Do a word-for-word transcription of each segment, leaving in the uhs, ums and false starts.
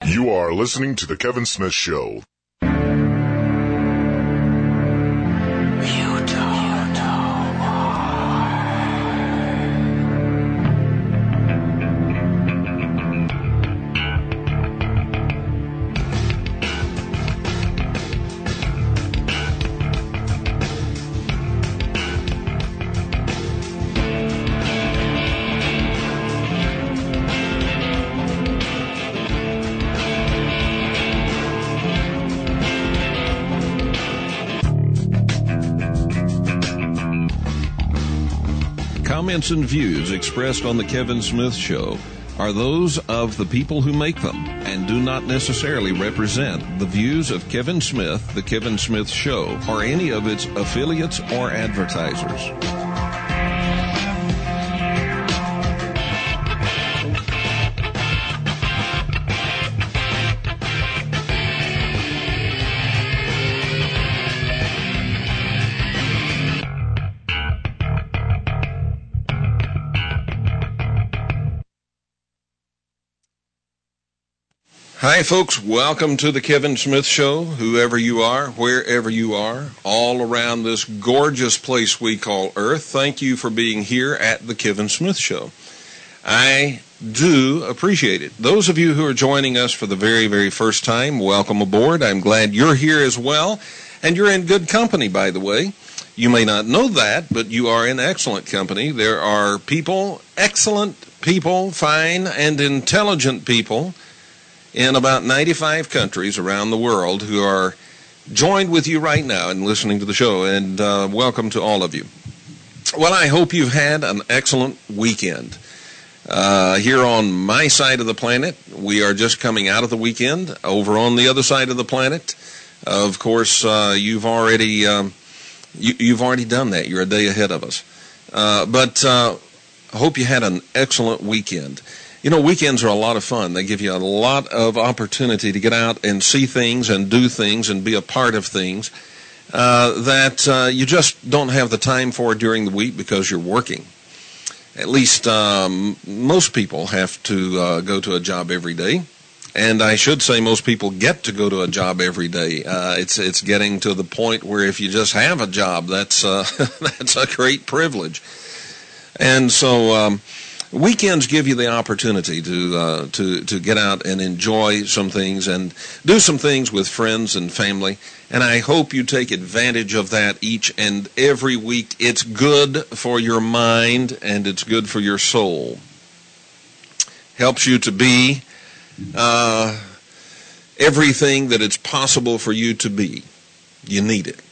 You are listening to The Kevin Smith Show. Comments and views expressed on The Kevin Smith Show are those of the people who make them and do not necessarily represent the views of Kevin Smith, The Kevin Smith Show, or any of its affiliates or advertisers. Hi, folks. Welcome to the Kevin Smith Show. Whoever you are, wherever you are, all around this gorgeous place we call Earth, thank you for being here at the Kevin Smith Show. I do appreciate it. Those of you who are joining us for the very, very first time, welcome aboard. I'm glad you're here as well. And you're in good company, by the way. You may not know that, but you are in excellent company. There are people, excellent people, fine and intelligent people, in about ninety-five countries around the world who are joined with you right now and listening to the show, and uh, welcome to all of you. Well, I hope you've had an excellent weekend. Uh, here on my side of the planet, we are just coming out of the weekend. Over on the other side of the planet, of course, uh, you've already um, you, you've already done that. You're a day ahead of us. Uh, but uh, I hope you had an excellent weekend. You know, weekends are a lot of fun. They give you a lot of opportunity to get out and see things and do things and be a part of things uh, that uh, you just don't have the time for during the week because you're working. At least um, most people have to uh, go to a job every day. And I should say most people get to go to a job every day. Uh, it's it's getting to the point where if you just have a job, that's, uh, that's a great privilege. And so Um, Weekends give you the opportunity to uh, to to get out and enjoy some things and do some things with friends and family, and I hope you take advantage of that each and every week. It's good for your mind and it's good for your soul. Helps you to be uh, everything that it's possible for you to be. You need it.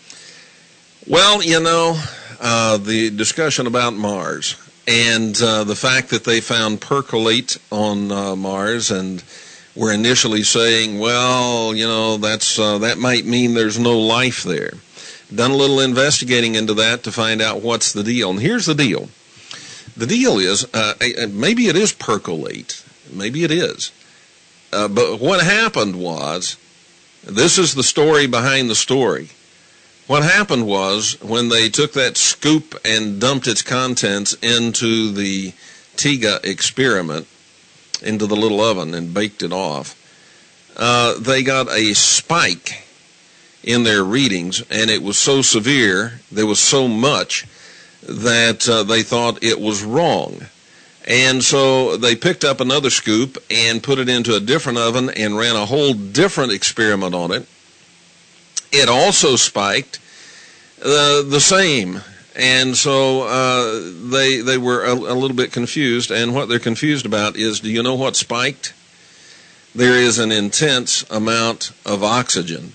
Well, you know, uh, the discussion about Mars. And uh, the fact that they found percolate on uh, Mars, and were initially saying, well, you know, that's uh, that might mean there's no life there. Done a little investigating into that to find out what's the deal. And here's the deal. The deal is, uh, maybe it is percolate. Maybe it is. Uh, but what happened was, this is the story behind the story. What happened was, when they took that scoop and dumped its contents into the TIGA experiment, into the little oven, and baked it off, uh, they got a spike in their readings, and it was so severe, there was so much, that uh, they thought it was wrong. And so they picked up another scoop and put it into a different oven and ran a whole different experiment on it. It also spiked uh, the same, and so uh, they they were a, a little bit confused. And what they're confused about is, do you know what spiked? There is an intense amount of oxygen.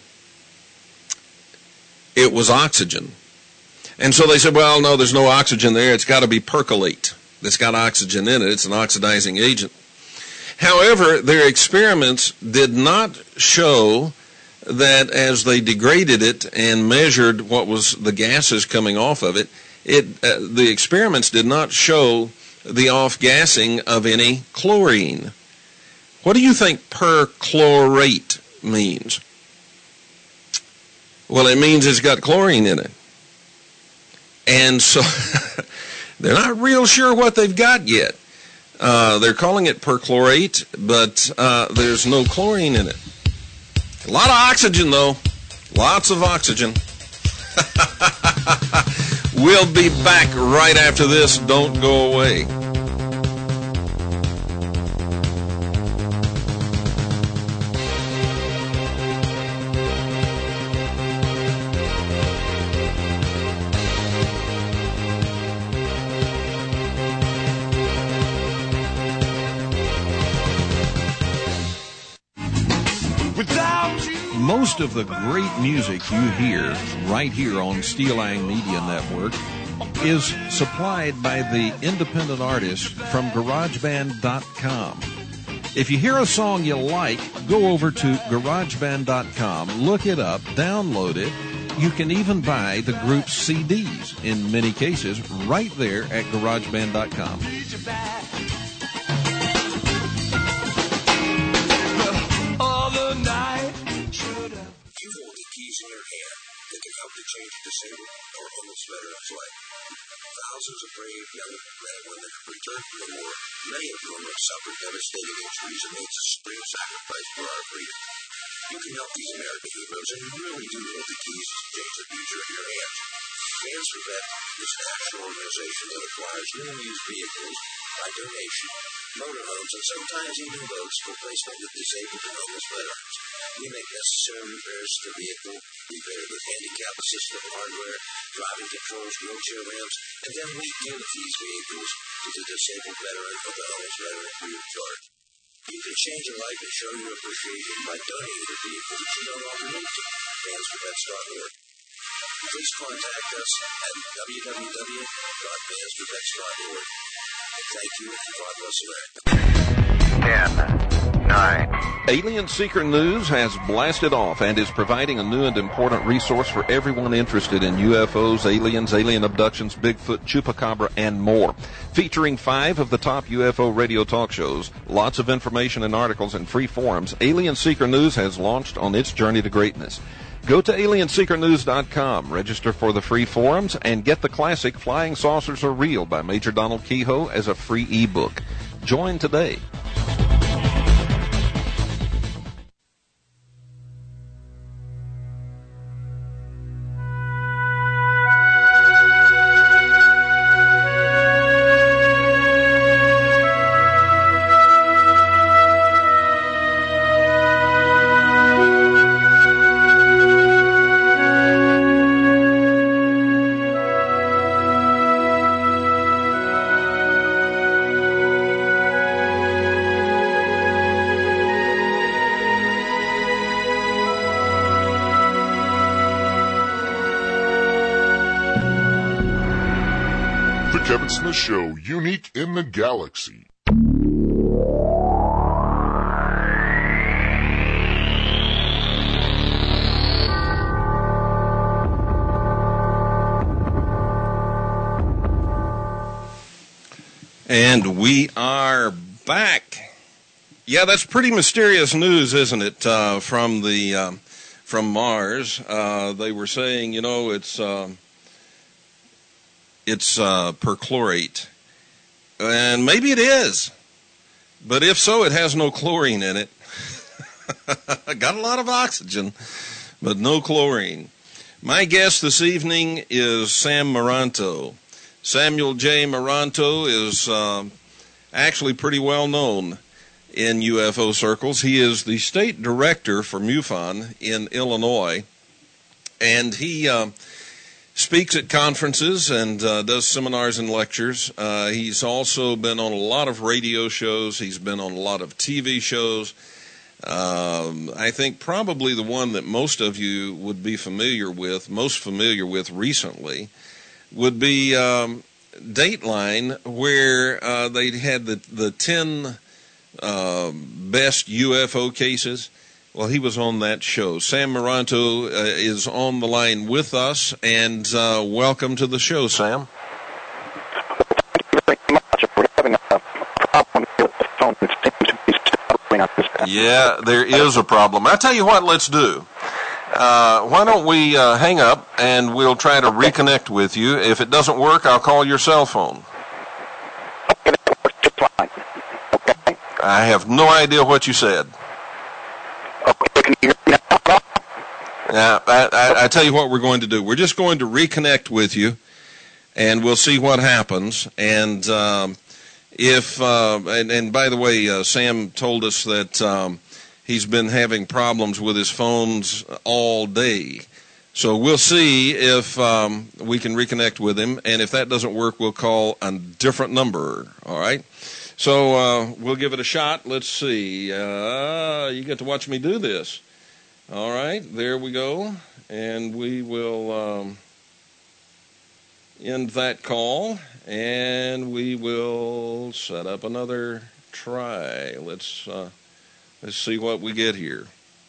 It was oxygen, and so they said, well, no, there's no oxygen there. It's got to be percolate. It's got oxygen in it. It's an oxidizing agent. However, their experiments did not show that as they degraded it and measured what was the gases coming off of it, it uh, the experiments did not show the off-gassing of any chlorine. What do you think perchlorate means? Well, it means it's got chlorine in it. And so they're not real sure what they've got yet. Uh, they're calling it perchlorate, but uh, there's no chlorine in it. A lot of oxygen, though. Lots of oxygen. We'll be back right after this. Don't go away. Most of the great music you hear right here on Steelang Media Network is supplied by the independent artists from GarageBand dot com. If you hear a song you like, go over to GarageBand dot com, look it up, download it. You can even buy the group's C Ds, in many cases, right there at GarageBand dot com. In your hand that can help to change a disabled or homeless veteran's life. Thousands of brave young men and women have returned from the war, many of whom have suffered devastating injuries and made supreme sacrifice for our freedom. You can help these American heroes, and you really do hold the keys to change the future in your hands. Hands for Vet is a national organization that acquires new and used vehicles by donation, motorhomes, and sometimes even boats for placement with disabled and homeless veterans. We make necessary repairs to the vehicle, we fit it with handicap-assistive hardware, driving controls, wheelchair ramps, and then we give these vehicles to the disabled veteran or the homeless veteran free of charge. You can change a life and show your appreciation by donating a vehicle that you no longer need to. Hands for Vets dot org. Please contact us at w w w dot hands for vets dot org. And thank you, and God bless America. Ten. Nine. Alien Seeker News has blasted off and is providing a new and important resource for everyone interested in U F Os, aliens, alien abductions, Bigfoot, Chupacabra, and more. Featuring five of the top U F O radio talk shows, lots of information and articles, and free forums, Alien Seeker News has launched on its journey to greatness. Go to alien seeker news dot com, register for the free forums, and get the classic Flying Saucers Are Real by Major Donald Kehoe as a free ebook. Join today. Kevin Smith Show, unique in the galaxy. And we are back. Yeah, that's pretty mysterious news, isn't it? Uh, from the um, from Mars, uh, they were saying, you know, it's. Uh, It's uh, perchlorate, and maybe it is, but if so, it has no chlorine in it. Got a lot of oxygen, but no chlorine. My guest this evening is Sam Maranto. Samuel J. Maranto is uh, actually pretty well known in U F O circles. He is the state director for MUFON in Illinois, and he... Uh, speaks at conferences and uh, does seminars and lectures. Uh, he's also been on a lot of radio shows. He's been on a lot of T V shows. Um, I think probably the one that most of you would be familiar with, most familiar with recently, would be um, Dateline, where uh, they had the, the ten uh, best U F O cases. Well, he was on that show. Sam Maranto uh, is on the line with us, and uh, welcome to the show, Sam. Thank you very much. We're having a problem with the phone. It seems to be stuttering on this end. Yeah, there is a problem. I'll tell you what, let's do. Uh, why don't we uh, hang up, and we'll try to reconnect with you. If it doesn't work, I'll call your cell phone. Okay, that works just fine. I have no idea what you said. Okay, can you hear me now? Yeah, I, I, I tell you what we're going to do. We're just going to reconnect with you, and we'll see what happens. And um, if uh, and, and by the way, uh, Sam told us that um, he's been having problems with his phones all day. So we'll see if um, we can reconnect with him, and if that doesn't work, we'll call a different number. All right. So uh, we'll give it a shot. Let's see. Uh, you get to watch me do this. All right, there we go. And we will um, end that call, and we will set up another try. Let's uh, let's see what we get here.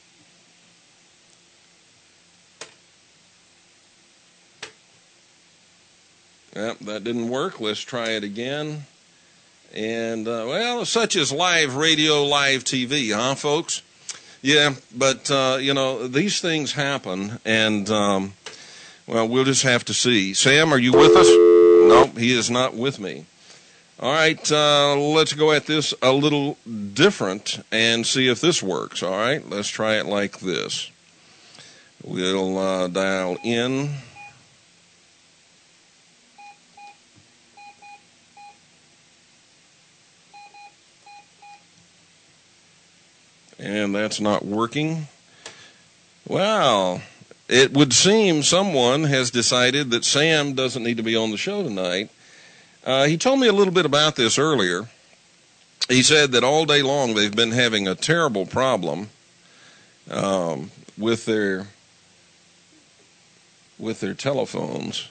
Yep, that didn't work. Let's try it again. And, uh, well, such is live radio, live T V, huh, folks? Yeah, but, uh, you know, these things happen, and, um, well, we'll just have to see. Sam, are you with us? No, he is not with me. All right, uh, let's go at this a little different and see if this works, all right? Let's try it like this. We'll uh, dial in. And that's not working. Well, it would seem someone has decided that Sam doesn't need to be on the show tonight. Uh, he told me a little bit about this earlier. He said that all day long they've been having a terrible problem um, with their with their telephones.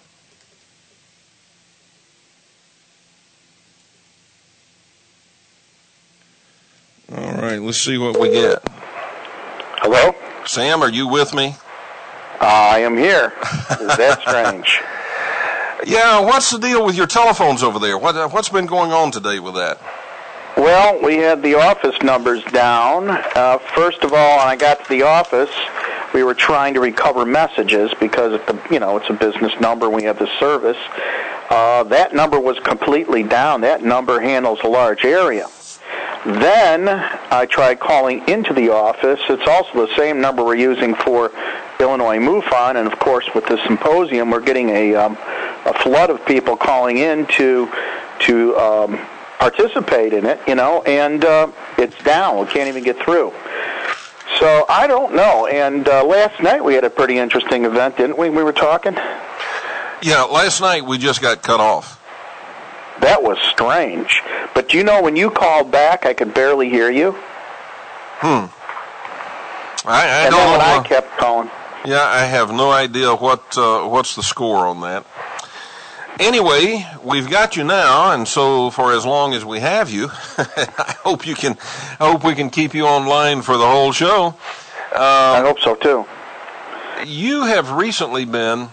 All right, let's see what we get. Hello? Sam, are you with me? Uh, I am here. Is that strange? Yeah, what's the deal with your telephones over there? What, what's been going on today with that? Well, we had the office numbers down. Uh, first of all, when I got to the office, we were trying to recover messages because, it's a, you know, it's a business number. We have the service. Uh, that number was completely down. That number handles a large area. Then I tried calling into the office. It's also the same number we're using for Illinois MUFON, and of course with the symposium we're getting a, um, a flood of people calling in to, to um, participate in it, you know, and uh, it's down. We can't even get through. So I don't know. And uh, last night we had a pretty interesting event, didn't we? We were talking? Yeah, last night we just got cut off. That was strange. But you know, when you called back, I could barely hear you. Hmm. I, I and don't then know. when What, I kept calling. Yeah, I have no idea what uh, what's the score on that. Anyway, we've got you now, and so for as long as we have you, I hope you can. I hope we can keep you online for the whole show. Um, I hope so too. You have recently been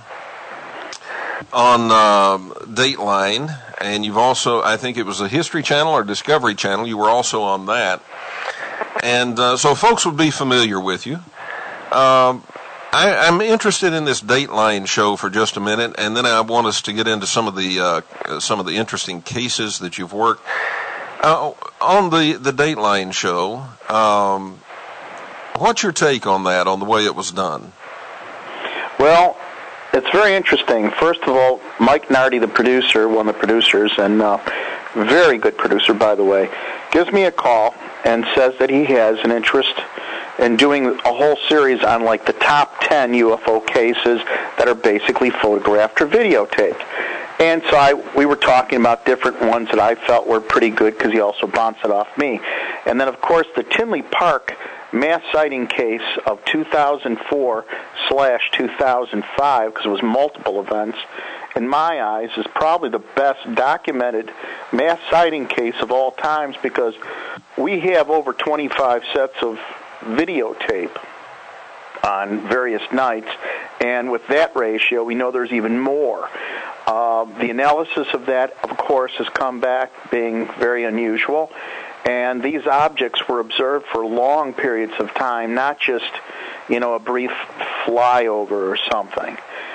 on uh, Dateline, and you've also, I think it was the History Channel or Discovery Channel, you were also on that. And uh, so folks would be familiar with you. Um, I, I'm interested in this Dateline show for just a minute, and then I want us to get into some of the uh, some of the interesting cases that you've worked. Uh, on the, the Dateline show, um, what's your take on that, on the way it was done? Well, it's very interesting. First of all, Mike Nardi, the producer, one of the producers, and uh, very good producer, by the way, gives me a call and says that he has an interest in doing a whole series on, like, the top ten U F O cases that are basically photographed or videotaped. And so I, we were talking about different ones that I felt were pretty good because he also bounced it off me. And then, of course, the Tinley Park mass sighting case of two thousand four slash two thousand five, because it was multiple events, in my eyes, is probably the best documented mass sighting case of all times because we have over twenty-five sets of videotape on various nights, and with that ratio, we know there's even more. Uh, the analysis of that, of course, has come back being very unusual, and these objects were observed for long periods of time, not just, you know, a brief flyover or something.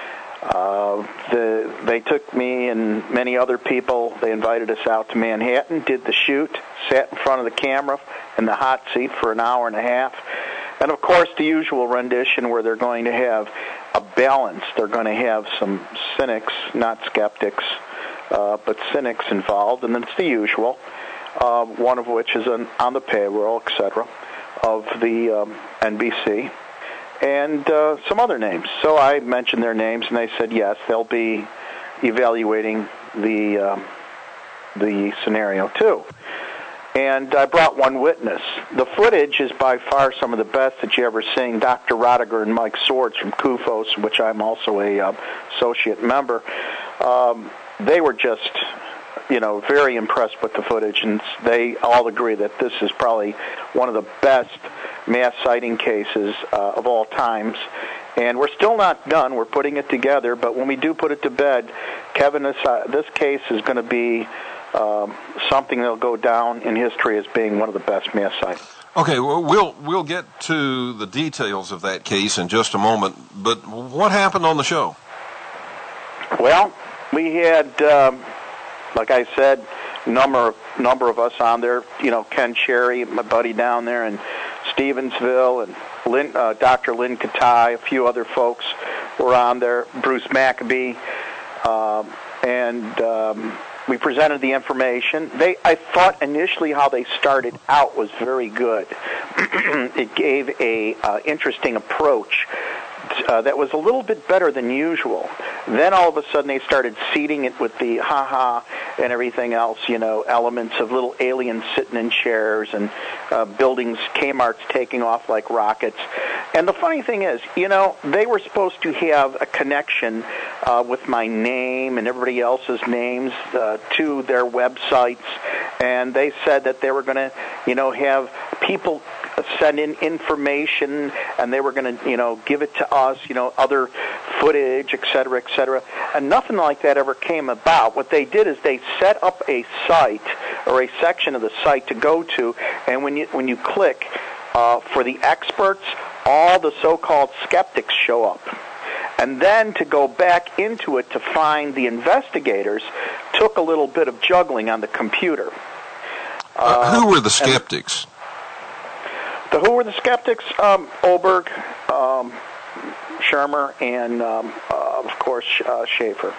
Uh, the, they took me and many other people, they invited us out to Manhattan, did the shoot, sat in front of the camera in the hot seat for an hour and a half. And, of course, the usual rendition where they're going to have a balance. They're going to have some cynics, not skeptics, uh, but cynics involved, and it's the usual, uh, one of which is on, on the payroll, et cetera, of the um, N B C. And uh, some other names. So I mentioned their names, and they said yes, they'll be evaluating the um, the scenario too. And I brought one witness. The footage is by far some of the best that you ever seen. Doctor Rodiger and Mike Swords from C U F O S, which I'm also a uh, associate member. Um, they were just, you know, very impressed with the footage, and they all agree that this is probably one of the best mass sighting cases uh, of all times. And we're still not done. We're putting it together, but when we do put it to bed, Kevin, this, uh, this case is going to be um, something that will go down in history as being one of the best mass sightings. Okay, well, we'll we'll get to the details of that case in just a moment, but what happened on the show? Well, we had, um, like I said, number number of us on there. You know, Ken Cherry, my buddy down there in Stevensville, and Lynn, uh, Doctor Lynn Katai, a few other folks were on there. Bruce Maccabee, um, and um, we presented the information. They, I thought initially how they started out was very good. It gave a uh, interesting approach. Uh, that was a little bit better than usual. Then all of a sudden they started seeding it with the ha-ha and everything else, you know, elements of little aliens sitting in chairs and uh, buildings, Kmart's taking off like rockets. And the funny thing is, you know, they were supposed to have a connection uh, with my name and everybody else's names uh, to their websites, and they said that they were going to, you know, have people send in information, and they were going to, you know, give it to us, you know, other footage, et cetera, et cetera. And nothing like that ever came about. What they did is they set up a site or a section of the site to go to, and when you when you click uh, for the experts, all the so-called skeptics show up. And then to go back into it to find the investigators took a little bit of juggling on the computer. Uh, who were the skeptics? The who were the skeptics? Um, Oberg, um, Shermer, and, um, uh, of course, uh, Schaefer.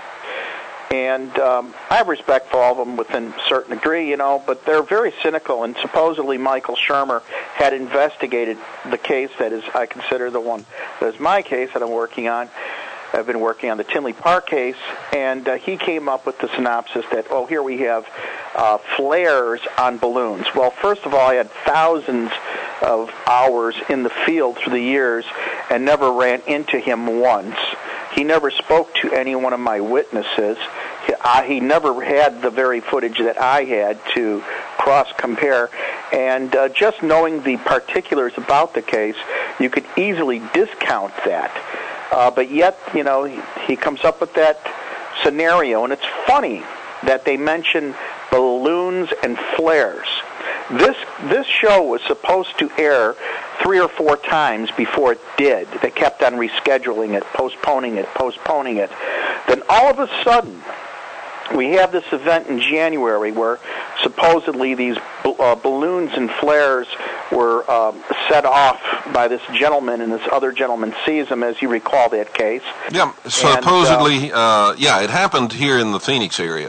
And um, I have respect for all of them within a certain degree, you know, but they're very cynical. And supposedly Michael Shermer had investigated the case that is, I consider the one that is my case that I'm working on. I've been working on the Tinley Park case, and uh, he came up with the synopsis that, oh, here we have uh, flares on balloons. Well, first of all, I had thousands of hours in the field through the years and never ran into him once. He never spoke to any one of my witnesses. He, I, he never had the very footage that I had to cross-compare. And uh, just knowing the particulars about the case, you could easily discount that. Uh, but yet, you know, he, he comes up with that scenario. And it's funny that they mention balloons and flares. This this show was supposed to air three or four times before it did. They kept on rescheduling it, postponing it, postponing it. Then all of a sudden, we have this event in January where supposedly these uh, balloons and flares were um, set off by this gentleman, and this other gentleman sees them, as you recall that case. Yeah, supposedly, and, uh, uh, yeah, it happened here in the Phoenix area.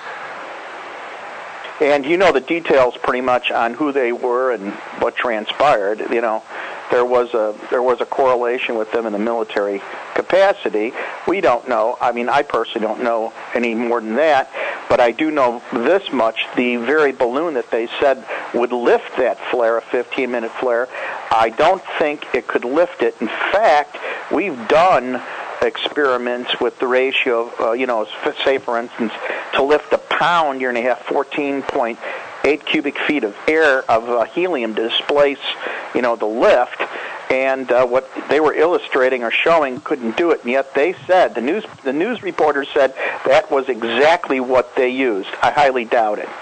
And you know the details pretty much on who they were and what transpired. You know, there was a there was a correlation with them in the military capacity. We don't know. I mean, I personally don't know any more than that, but I do know this much: the very balloon that they said would lift that flare, a fifteen-minute flare, I don't think it could lift it. In fact, we've done experiments with the ratio of, uh, you know, say, for instance, to lift a pound, you're going to have fourteen point eight cubic feet of air, of uh, helium to displace, you know, the lift. And uh, what they were illustrating or showing couldn't do it, and yet they said, the news the news reporters said that was exactly what they used. I highly doubt it.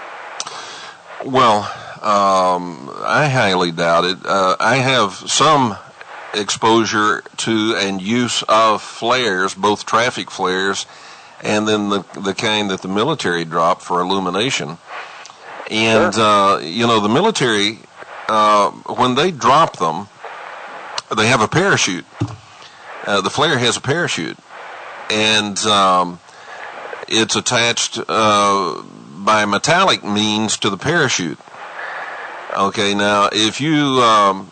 Well, um, I highly doubt it. Uh, I have some exposure to and use of flares, both traffic flares and then the the kind that the military dropped for illumination. And, sure. uh, you know, the military, uh, when they drop them, they have a parachute. Uh, the flare has a parachute. And um, it's attached uh, by metallic means to the parachute. Okay, now, if you um,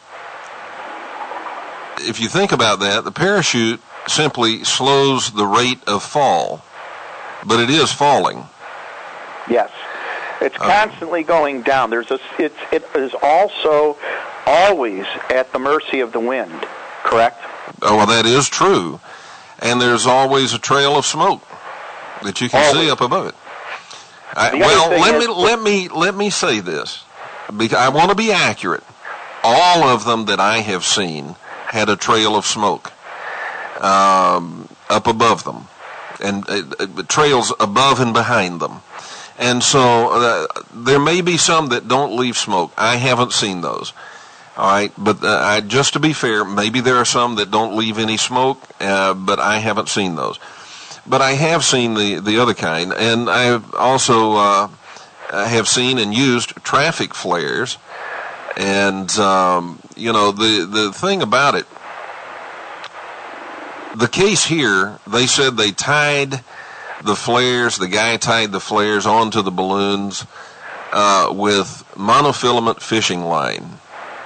if you think about that, the parachute simply slows the rate of fall. But it is falling. Yes. It's constantly going down. There's a, it's, it is also always at the mercy of the wind, correct? Oh, well, that is true. And there's always a trail of smoke that you can always see up above it. I, well, let me, let me, let me say this, because I want to be accurate. All of them that I have seen had a trail of smoke um, up above them. And uh, trails above and behind them. And so uh, there may be some that don't leave smoke. I haven't seen those. All right, but uh, I, just to be fair, maybe there are some that don't leave any smoke, uh, but I haven't seen those. But I have seen the, the other kind, and I also uh, have seen and used traffic flares. And, um, you know, the, the thing about it, the case here, they said they tied the flares, the guy tied the flares onto the balloons uh, with monofilament fishing line.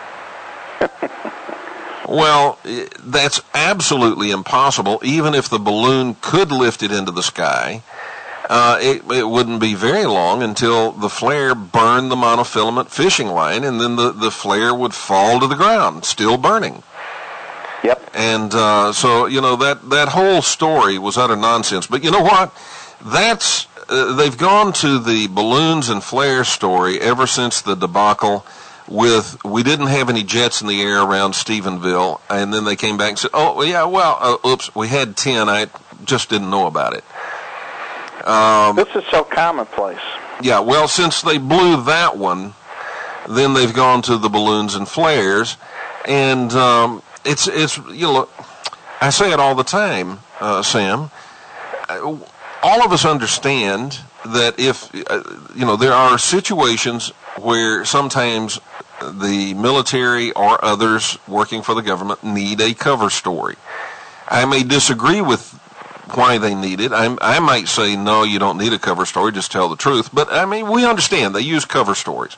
Well, that's absolutely impossible. Even if the balloon could lift it into the sky, uh, it, it wouldn't be very long until the flare burned the monofilament fishing line, and then the, the flare would fall to the ground, still burning. Yep. And uh, so, you know, that, that whole story was utter nonsense. But you know what? That's uh, they've gone to the balloons and flares story ever since the debacle with we didn't have any jets in the air around Stephenville, and then they came back and said, oh, yeah, well, uh, oops, we had ten. I just didn't know about it. Um, this is so commonplace. Yeah, well, since they blew that one, then they've gone to the balloons and flares, and um, it's, it's you know, I say it all the time, uh, Sam. All of us understand that if, uh, you know, there are situations where sometimes the military or others working for the government need a cover story. I may disagree with why they need it. I, I might say, no, you don't need a cover story, just tell the truth. But, I mean, we understand they use cover stories.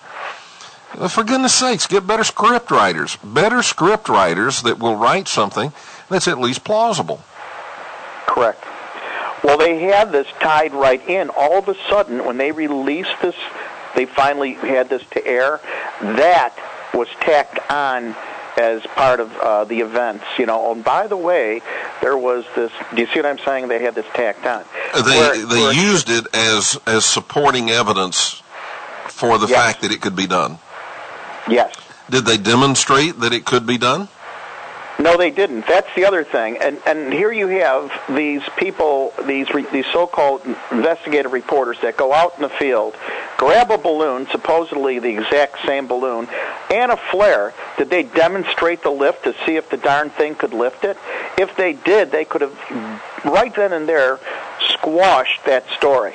For goodness sakes, get better script writers. Better script writers that will write something that's at least plausible. Correct. Well, they had this tied right in. All of a sudden, when they released this, they finally had this to air, that was tacked on as part of uh, the events, you know. And by the way, there was this, do you see what I'm saying? They had this tacked on. They where, they where, used it as, as supporting evidence for the yes. fact that it could be done. Yes. Did they demonstrate that it could be done? No, they didn't. That's the other thing. And and here you have these people, these re, these so-called investigative reporters that go out in the field, grab a balloon, supposedly the exact same balloon, and a flare. Did they demonstrate the lift to see if the darn thing could lift it? If they did, they could have, right then and there, squashed that story.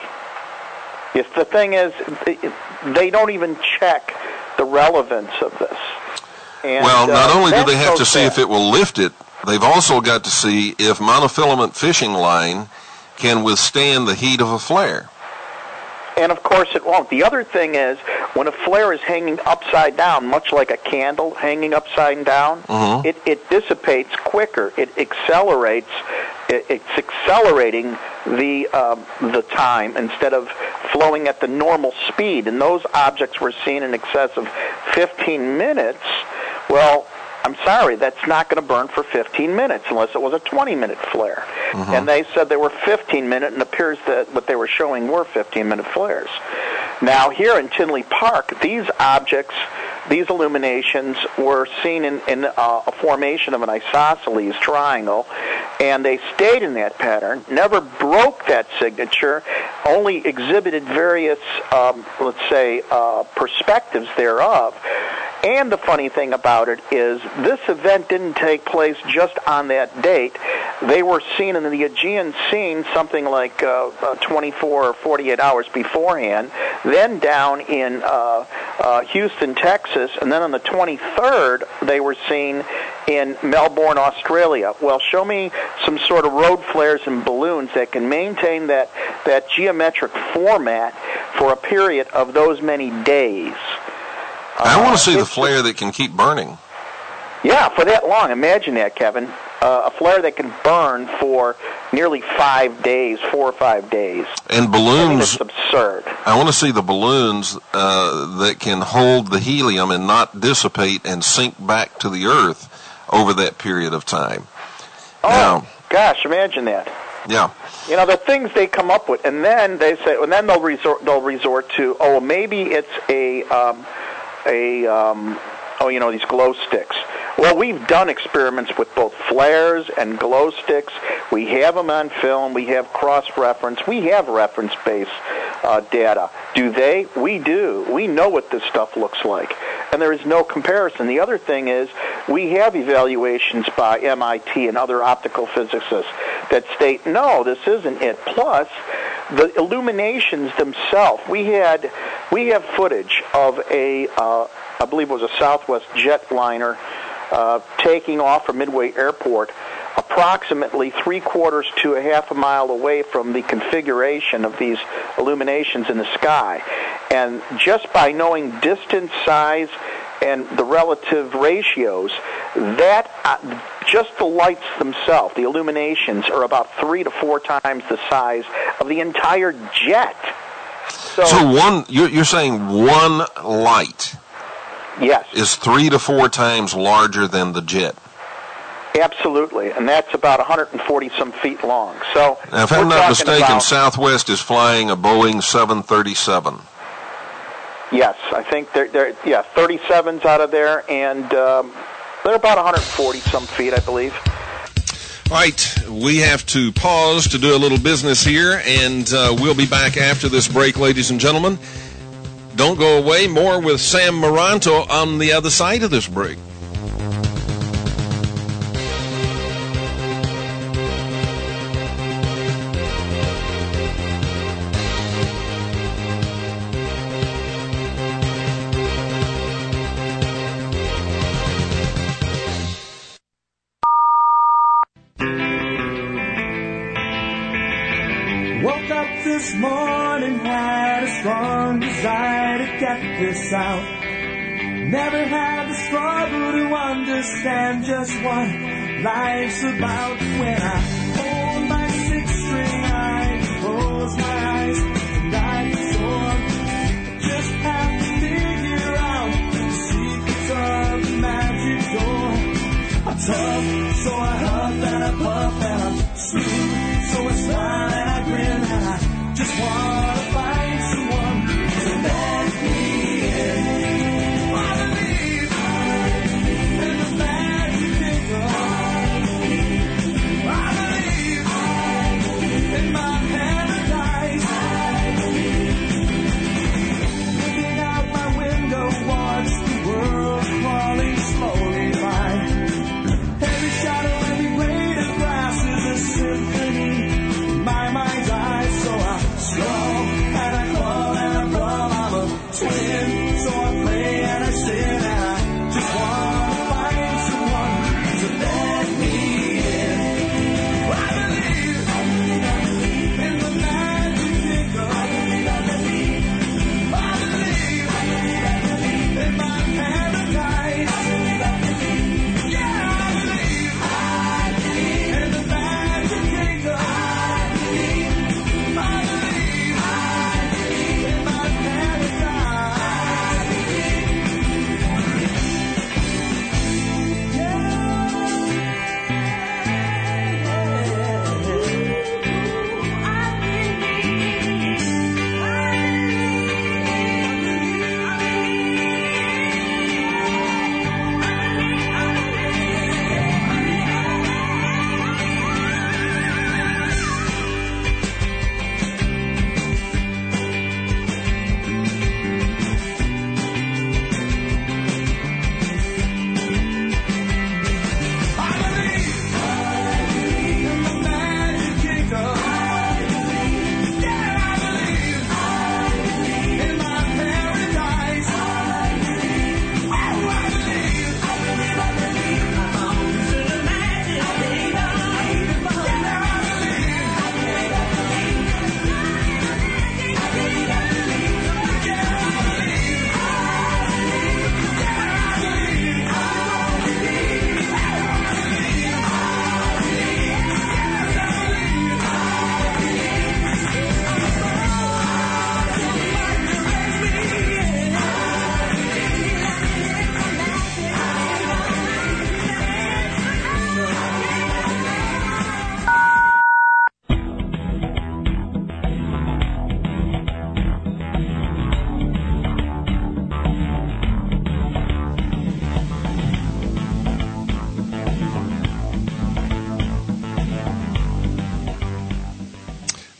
If the thing is, they don't even check the relevance of this. And, well, not uh, only do they have so to see sad. if it will lift it, they've also got to see if monofilament fishing line can withstand the heat of a flare. And, of course, it won't. The other thing is, when a flare is hanging upside down, much like a candle hanging upside down, mm-hmm. it, it dissipates quicker. It accelerates. It, it's accelerating the um, the time instead of flowing at the normal speed. And those objects were seen in excess of fifteen minutes. Well, I'm sorry, that's not going to burn for fifteen minutes unless it was a twenty-minute flare. Mm-hmm. And they said they were fifteen-minute, and it appears that what they were showing were fifteen-minute flares. Now, here in Tinley Park, these objects, these illuminations, were seen in, in uh, a formation of an isosceles triangle, and they stayed in that pattern, never broke that signature, only exhibited various, um, let's say, uh, perspectives thereof. And the funny thing about it is this event didn't take place just on that date. They were seen in the Aegean Sea something like uh, uh, twenty-four or forty-eight hours beforehand, then down in uh, uh, Houston, Texas, and then on the twenty-third they were seen in Melbourne, Australia. Well, show me some sort of road flares and balloons that can maintain that, that geometric format for a period of those many days. I uh, want to see the flare that can keep burning. Yeah, for that long. Imagine that, Kevin. Uh, a flare that can burn for nearly five days, four or five days. And balloons. I mean, it's absurd. I want to see the balloons uh, that can hold the helium and not dissipate and sink back to the Earth over that period of time. Oh, now, gosh, imagine that. Yeah. You know, the things they come up with, and then they say, and then they'll resort, they'll resort to, oh, maybe it's a, um, a, um, oh, you know, these glow sticks. Well, we've done experiments with both flares and glow sticks. We have them on film. We have cross-reference. We have reference-based uh, data. Do they? We do. We know what this stuff looks like. And there is no comparison. The other thing is we have evaluations by M I T and other optical physicists that state, no, this isn't it. Plus, the illuminations themselves. We had, we have footage of a, uh, I believe it was a Southwest jetliner uh, taking off from Midway Airport approximately three quarters to a half a mile away from the configuration of these illuminations in the sky. And just by knowing distance, size, and the relative ratios, that uh, just the lights themselves, the illuminations, are about three to four times the size of the entire jet. So, so one, you're, you're saying one light yes, is three to four times larger than the jet. Absolutely, and that's about one hundred forty some feet long. So, now, if I'm we're not mistaken, about, Southwest is flying a Boeing seven thirty-seven. Yes, I think they're, they're yeah, thirty-sevens out of there, and um, they're about one hundred forty some feet, I believe. All right, we have to pause to do a little business here, and uh, we'll be back after this break, ladies and gentlemen. Don't go away. More with Sam Moranto on the other side of this break. Woke up this morning, had a strong desire to get this out. Never had the struggle to understand just what life's about. When I hold my six string, I close my eyes and I soar. I just have to figure out the secrets of the magic door. I'm tough, so I huff and I puff and I'm smooth, so I smile and I grin and I just want to find someone to let me in. I believe in the magic kingdom. I believe in my paradise. Looking out my window, watch the world crawling slowly by. Every shadow, every blade of grass is a symphony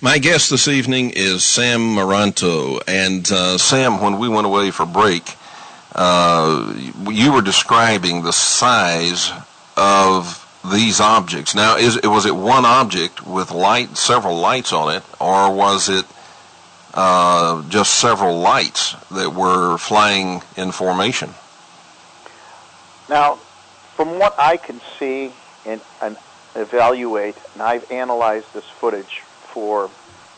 My guest this evening is Sam Maranto. And uh, Sam, when we went away for break, uh, you were describing the size of these objects. Now, is was it one object with light, several lights on it, or was it uh, just several lights that were flying in formation? Now, from what I can see and, and evaluate, and I've analyzed this footage for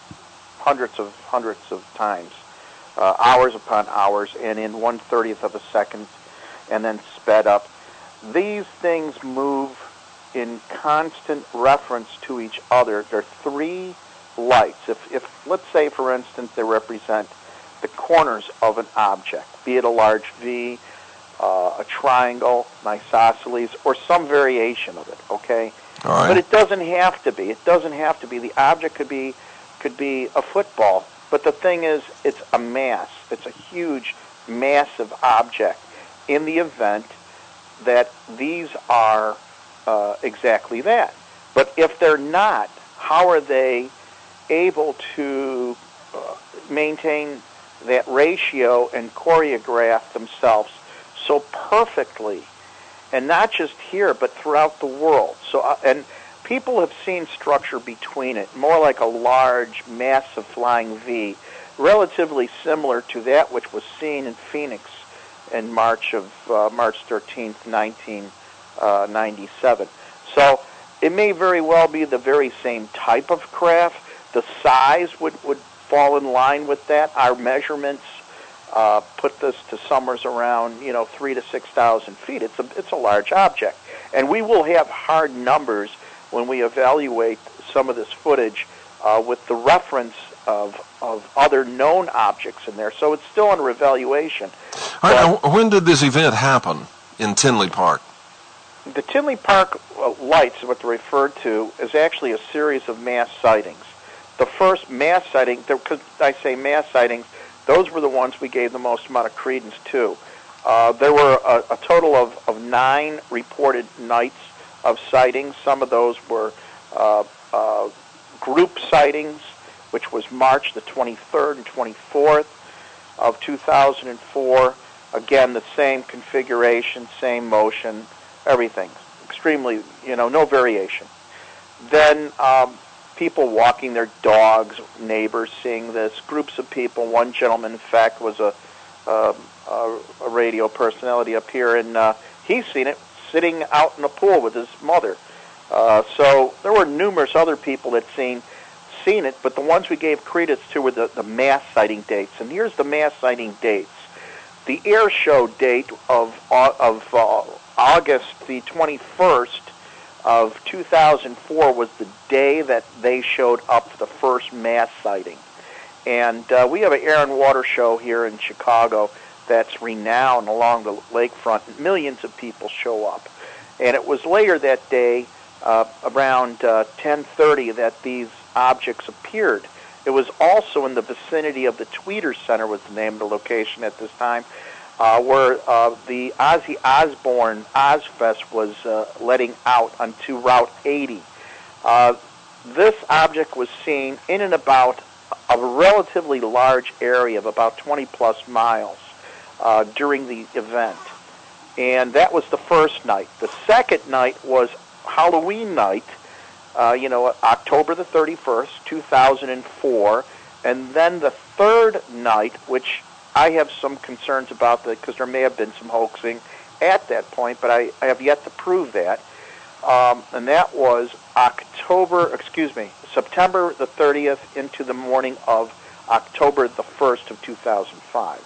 hundreds of hundreds of times, uh, hours upon hours, and in one thirtieth of a second, and then sped up. These things move in constant reference to each other. There are three lights. If, if let's say, for instance, they represent the corners of an object, be it a large V, uh, a triangle, an isosceles, or some variation of it. Okay. All right. But it doesn't have to be. It doesn't have to be. The object could be could be a football. But the thing is, it's a mass. It's a huge, massive object in the event that these are uh, exactly that. But if they're not, how are they able to uh, maintain that ratio and choreograph themselves so perfectly? And not just here, but throughout the world. So, uh, and people have seen structure between it, more like a large, massive flying V, relatively similar to that which was seen in Phoenix in March of uh, March thirteenth, nineteen ninety-seven. So, it may very well be the very same type of craft. The size would would fall in line with that. Our measurements Uh, put this to somewhere around, you know, three to six thousand feet. It's a it's a large object, and we will have hard numbers when we evaluate some of this footage uh, with the reference of of other known objects in there. So it's still under evaluation. All right, now, when did this event happen in Tinley Park? The Tinley Park uh, lights, what they're referred to, is actually a series of mass sightings. The first mass sighting, because I say mass sightings, those were the ones we gave the most amount of credence to. Uh, there were a, a total of, of nine reported nights of sightings. Some of those were uh, uh, group sightings, which was March the twenty-third and twenty-fourth of two thousand four. Again, the same configuration, same motion, everything. Extremely, you know, no variation. Then um, people walking their dogs, neighbors seeing this, groups of people. One gentleman, in fact, was a, uh, a, a radio personality up here, and uh, he's seen it sitting out in a pool with his mother. Uh, so there were numerous other people that seen seen it, but the ones we gave credence to were the, the mass sighting dates. And here's the mass sighting dates. The air show date of, of uh, August the twenty-first of two thousand four was the day that they showed up for the first mass sighting. And uh, we have an air and water show here in Chicago that's renowned along the lakefront. Millions of people show up. And it was later that day, uh, around uh, ten thirty, that these objects appeared. It was also in the vicinity of the Tweeter Center, was the name of the location at this time, Uh, where uh, the Ozzy Osbourne Ozfest was uh, letting out onto Route eighty. Uh, this object was seen in and about a relatively large area of about twenty plus miles uh, during the event. And that was the first night. The second night was Halloween night, uh, you know, October the thirty-first, two thousand four. And then the third night, which I have some concerns about that because there may have been some hoaxing at that point, but I, I have yet to prove that. Um, and that was October, excuse me, September the thirtieth into the morning of October the first of two thousand five.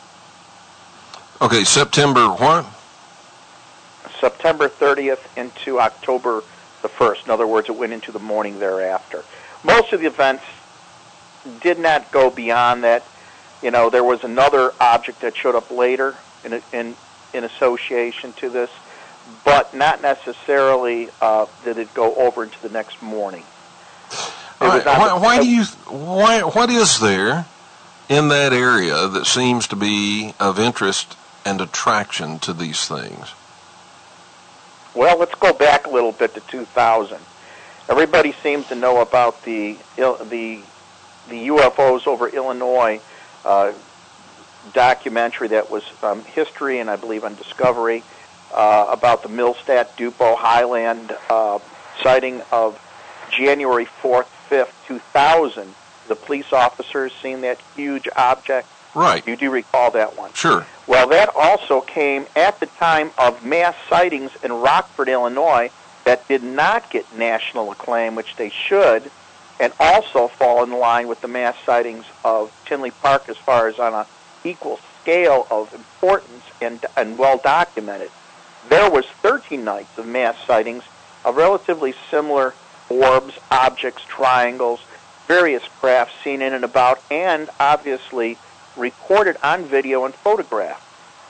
Okay, September what? September thirtieth into October the first. In other words, it went into the morning thereafter. Most of the events did not go beyond that. You know, there was another object that showed up later in in, in association to this, but not necessarily uh, did it go over into the next morning. Right. Why, why do you? Why? What is there in that area that seems to be of interest and attraction to these things? Well, let's go back a little bit to two thousand. everybody seems to know about the the the U F Os over Illinois uh, documentary that was um, History and I believe on Discovery uh, about the Millstadt Dupo Highland uh, sighting of January fourth, fifth, two thousand. The police officers seen that huge object. Right. You do recall that one? Sure. Well, that also came at the time of mass sightings in Rockford, Illinois, that did not get national acclaim, which they should, and also fall in line with the mass sightings of Tinley Park as far as on an equal scale of importance and, and well documented. There was thirteen nights of mass sightings of relatively similar orbs, objects, triangles, various crafts seen in and about, and obviously recorded on video and photographed.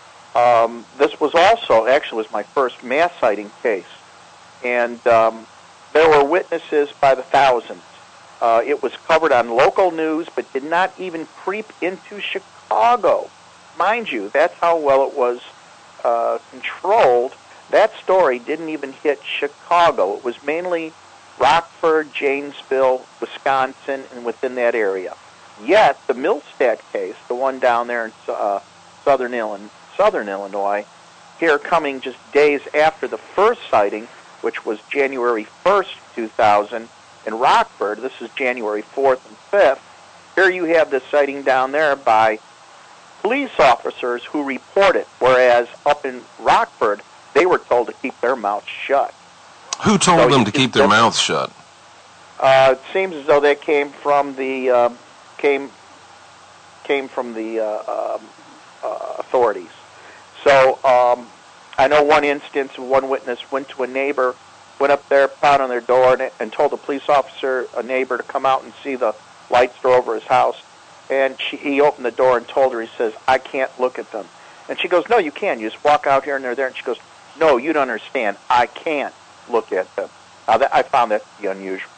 Um, this was also, actually was my first mass sighting case, and um, there were witnesses by the thousands. Uh, it was covered on local news, but did not even creep into Chicago. Mind you, that's how well it was uh, controlled. That story didn't even hit Chicago. It was mainly Rockford, Janesville, Wisconsin, and within that area. Yet, the Millstadt case, the one down there in uh, southern, Illinois, southern Illinois, here coming just days after the first sighting, which was January first, two thousand, in Rockford. This is January fourth and fifth. Here you have this sighting down there by police officers who report it, whereas up in Rockford, they were told to keep their mouths shut. Who told so them to keep their mouths shut? Uh, it seems as though that came from the uh, came came from the uh, um, uh, authorities. So um, I know one instance, one witness went to a neighbor, went up there, pounded on their door, and, and told a police officer, a neighbor, to come out and see the lights that are over his house. And she, he opened the door and told her, he says, "I can't look at them." And she goes, "No, you can. You just walk out here and they're there." And she goes, "No, you don't understand. I can't look at them." Now, that, I found that to be unusual.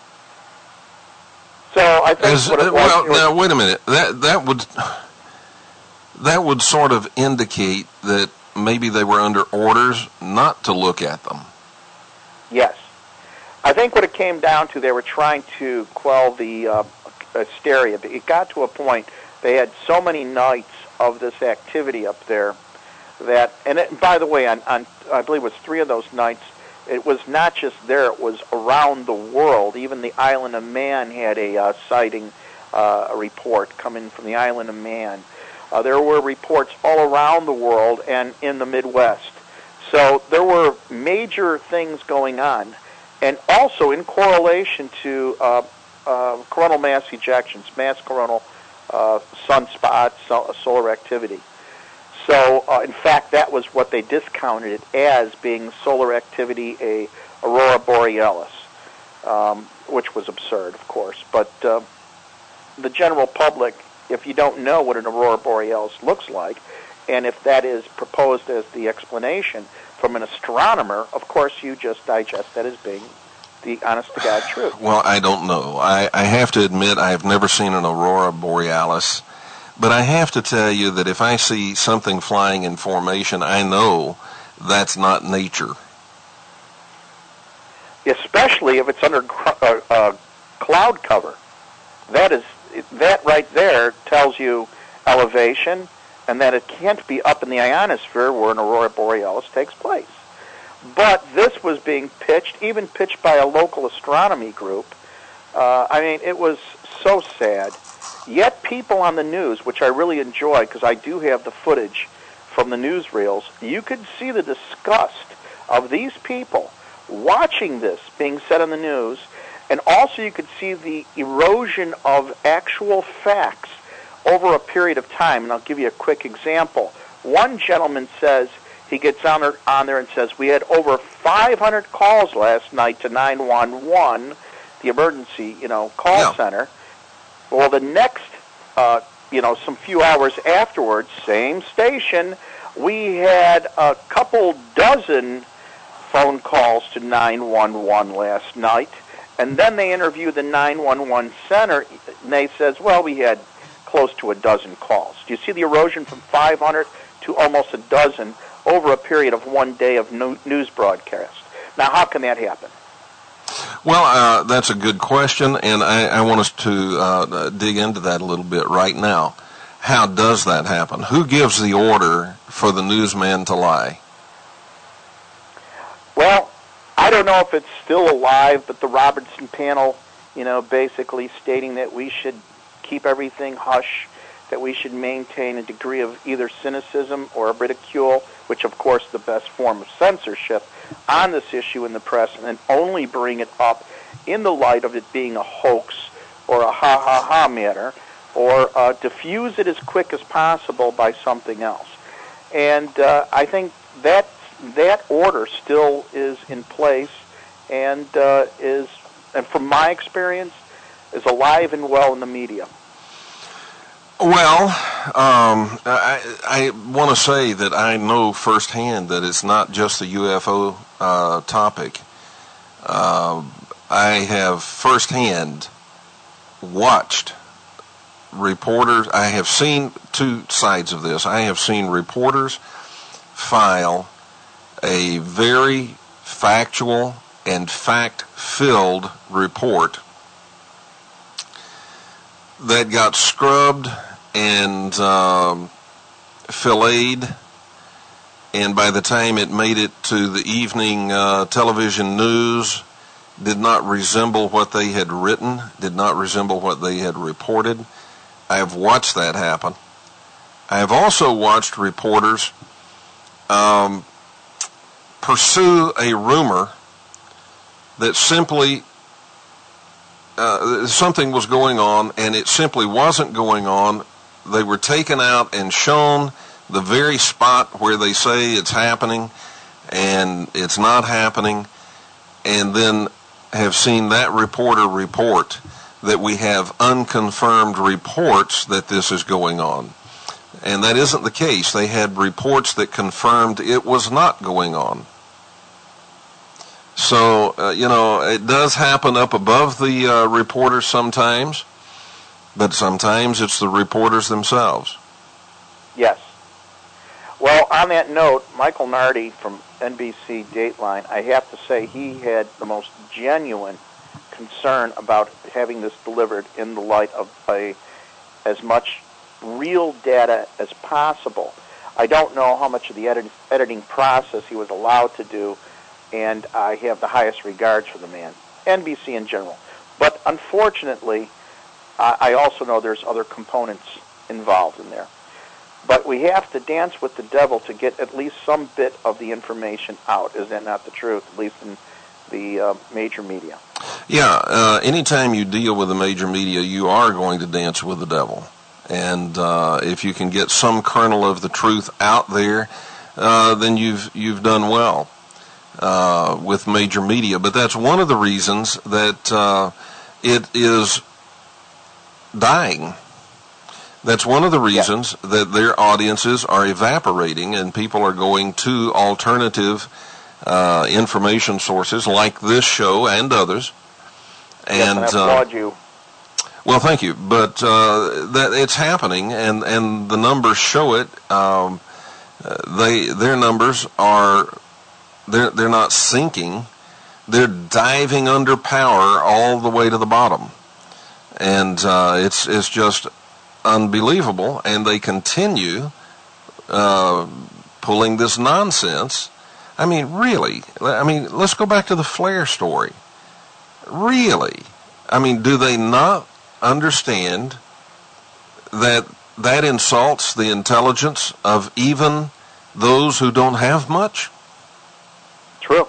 So I think As, what it was, well, it was, now wait a minute. That that would that would sort of indicate that maybe they were under orders not to look at them. yes. I think what it came down to, they were trying to quell the uh, hysteria. But it got to a point, they had so many nights of this activity up there that, and it, by the way, on, on I believe it was three of those nights, it was not just there, it was around the world. Even the Island of Man had a uh, sighting uh, a report coming from the Island of Man. Uh, there were reports all around the world and in the Midwest. So there were major things going on. And also in correlation to uh, uh, coronal mass ejections, mass coronal uh, sunspots, so, solar activity. So, uh, in fact, that was what they discounted it as, being solar activity, a aurora borealis, um, which was absurd, of course. But uh, the general public, if you don't know what an aurora borealis looks like, and if that is proposed as the explanation from an astronomer, of course you just digest that as being the honest-to-God truth. Well, I don't know. I, I have to admit I have never seen an aurora borealis. But I have to tell you that if I see something flying in formation, I know that's not nature. Especially if it's under uh, uh, cloud cover. That is that right there tells you elevation, and that it can't be up in the ionosphere where an aurora borealis takes place. But this was being pitched, even pitched by a local astronomy group. Uh, I mean, it was so sad. Yet people on the news, which I really enjoy because I do have the footage from the newsreels, you could see the disgust of these people watching this being said on the news, and also you could see the erosion of actual facts over a period of time. And I'll give you a quick example. One gentleman says, he gets on there, on there and says, we had over five hundred calls last night to nine one one, the emergency, you know, call yeah. center. Well, the next, uh, you know, some few hours afterwards, same station, we had a couple dozen phone calls to nine one one last night. And then they interviewed the nine one one center, and they says, well, we had close to a dozen calls. Do you see the erosion from five hundred to almost a dozen over a period of one day of news broadcast? Now, how can that happen? Well, uh, that's a good question, and I, I want us to uh, dig into that a little bit right now. How does that happen? Who gives the order for the newsman to lie? Well, I don't know if it's still alive, but the Robertson panel, you know, basically stating that we should keep everything hush, that we should maintain a degree of either cynicism or ridicule, which of course is the best form of censorship, on this issue in the press, and then only bring it up in the light of it being a hoax or a ha-ha-ha matter, or uh, diffuse it as quick as possible by something else. And uh, I think that that order still is in place and uh, is, and from my experience, is alive and well in the media. Well, um, I, I want to say that I know firsthand that it's not just the U F O uh, topic. Uh, I have firsthand watched reporters. I have seen two sides of this. I have seen reporters file a very factual and fact-filled report that got scrubbed and um, filleted, and by the time it made it to the evening uh, television news, did not resemble what they had written, did not resemble what they had reported. I have watched that happen. I have also watched reporters um, pursue a rumor that simply uh, something was going on, and it simply wasn't going on. They were taken out and shown the very spot where they say it's happening, and it's not happening, and then have seen that reporter report that we have unconfirmed reports that this is going on. And that isn't the case. They had reports that confirmed it was not going on. So, uh, you know, it does happen up above the uh, reporters sometimes, but sometimes it's the reporters themselves. Yes. Well, on that note, Michael Nardi from N B C Dateline, I have to say he had the most genuine concern about having this delivered in the light of a, as much real data as possible. I don't know how much of the edit, editing process he was allowed to do, and I have the highest regards for the man, N B C in general. But unfortunately, I, I also know there's other components involved in there. But we have to dance with the devil to get at least some bit of the information out. Is that not the truth, at least in the uh, major media? Yeah, uh, anytime you deal with the major media, you are going to dance with the devil. And uh, if you can get some kernel of the truth out there, uh, then you've you've done well uh, with major media. But that's one of the reasons that uh, it is dying. That's one of the reasons yeah. that their audiences are evaporating and people are going to alternative uh, information sources like this show and others. And, yes, and I applaud uh, you. Well, thank you. But uh, that it's happening, and, and the numbers show it. Um, they their numbers are they're they're not sinking; they're diving under power all the way to the bottom, and uh, it's it's just unbelievable. And they continue uh, pulling this nonsense. I mean, really. I mean, let's go back to the Flair story. Really, I mean, do they not understand that that insults the intelligence of even those who don't have much? True.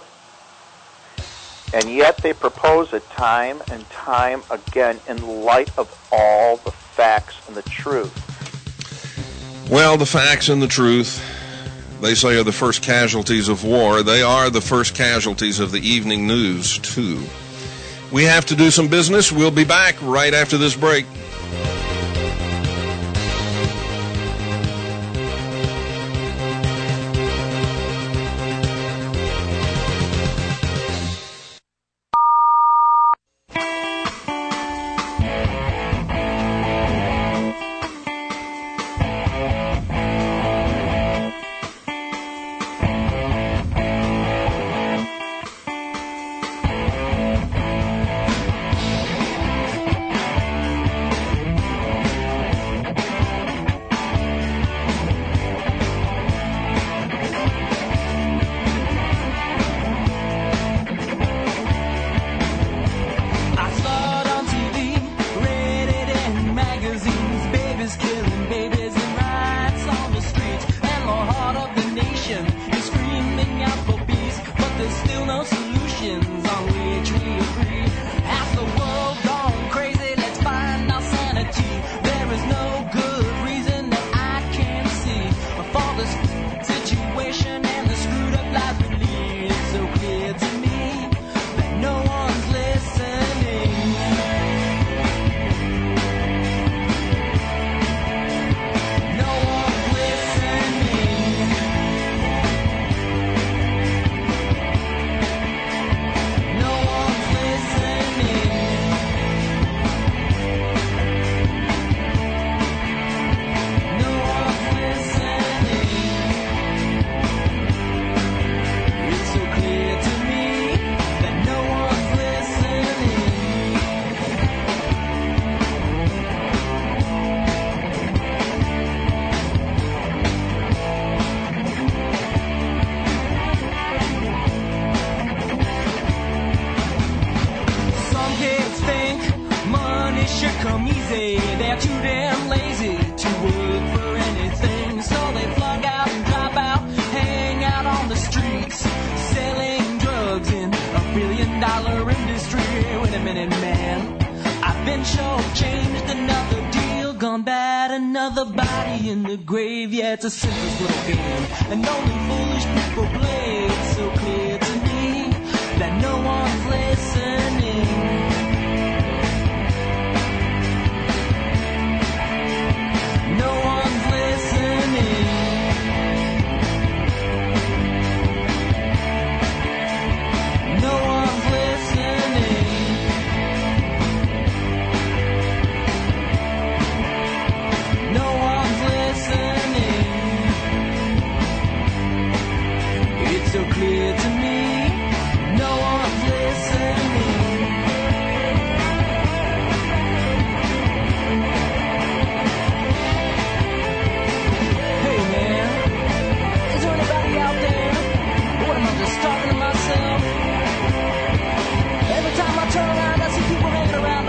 And yet they propose it time and time again in light of all the facts and the truth. Well, the facts and the truth, they say, are the first casualties of war. They are the first casualties of the evening news, too. We have to do some business. We'll be back right after this break. sure come easy. They're too damn lazy to work for anything. So they flog out and drop out, hang out on the streets, selling drugs in a billion dollar industry. Wait a minute, man. I've been short-changed, another deal gone bad, another body in the grave. Yeah, it's a simple little game, and only foolish people play. It's so clear to me that no one's listening. No one's listening. No one's listening. No one's listening. It's so clear to me. No one's listening. Hey man, is there anybody out there? What am I just talking to myself? Every time I turn around, I see people hanging around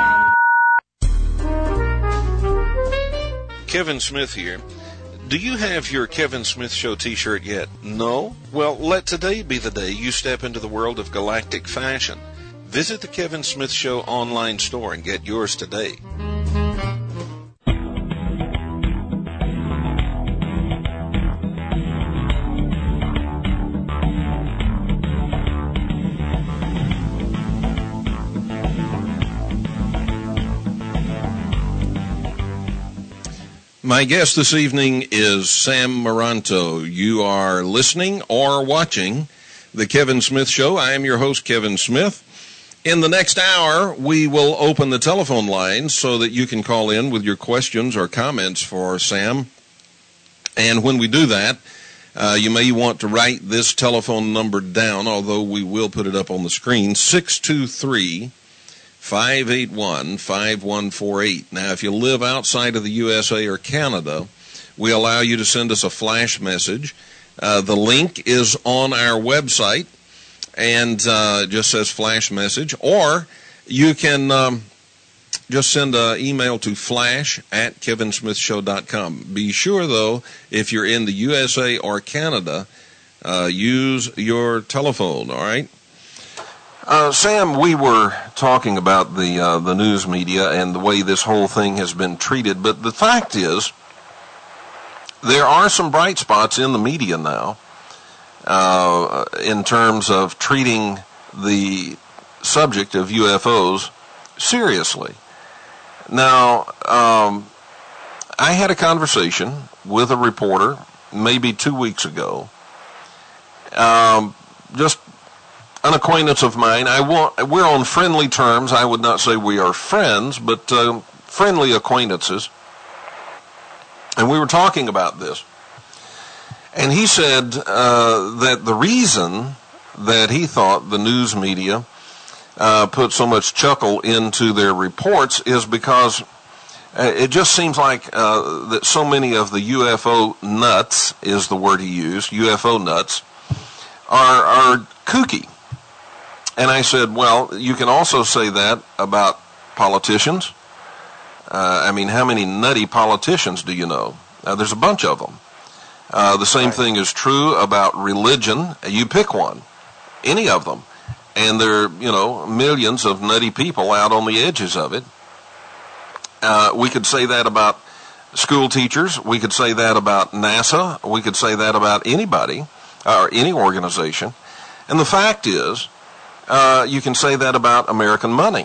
all the time. Kevin Smith here. Do you have your Kevin Smith Show t-shirt yet? No? Well, let today be the day you step into the world of galactic fashion. Visit the Kevin Smith Show online store and get yours today. My guest this evening is Sam Maranto. You are listening or watching The Kevin Smith Show. I am your host, Kevin Smith. In the next hour, we will open the telephone lines so that you can call in with your questions or comments for Sam. And when we do that, uh, you may want to write this telephone number down, although we will put it up on the screen, six two three, five eight one, five one four eight. Now, if you live outside of the U S A or Canada, we allow you to send us a flash message. Uh, the link is on our website, and uh, it just says flash message. Or you can um, just send an email to flash at kevin smith show dot com. Be sure, though, if you're in the U S A or Canada, uh, use your telephone, all right? Uh, Sam, we were talking about the uh, the news media and the way this whole thing has been treated, but the fact is there are some bright spots in the media now uh, in terms of treating the subject of U F Os seriously. Now, um, I had a conversation with a reporter maybe two weeks ago, um, just an acquaintance of mine. I want, we're on friendly terms. I would not say we are friends, but uh, friendly acquaintances. And we were talking about this. And he said uh, that the reason that he thought the news media uh, put so much chuckle into their reports is because uh, it just seems like uh, that so many of the U F O nuts, is the word he used, U F O nuts, are, are kooky. And I said, well, you can also say that about politicians. Uh, I mean, how many nutty politicians do you know? Uh, there's a bunch of them. Uh, the same thing is true about religion. You pick one, any of them. And there are, you know, millions of nutty people out on the edges of it. Uh, we could say that about school teachers. We could say that about NASA. We could say that about anybody or any organization. And the fact is, Uh, you can say that about American money.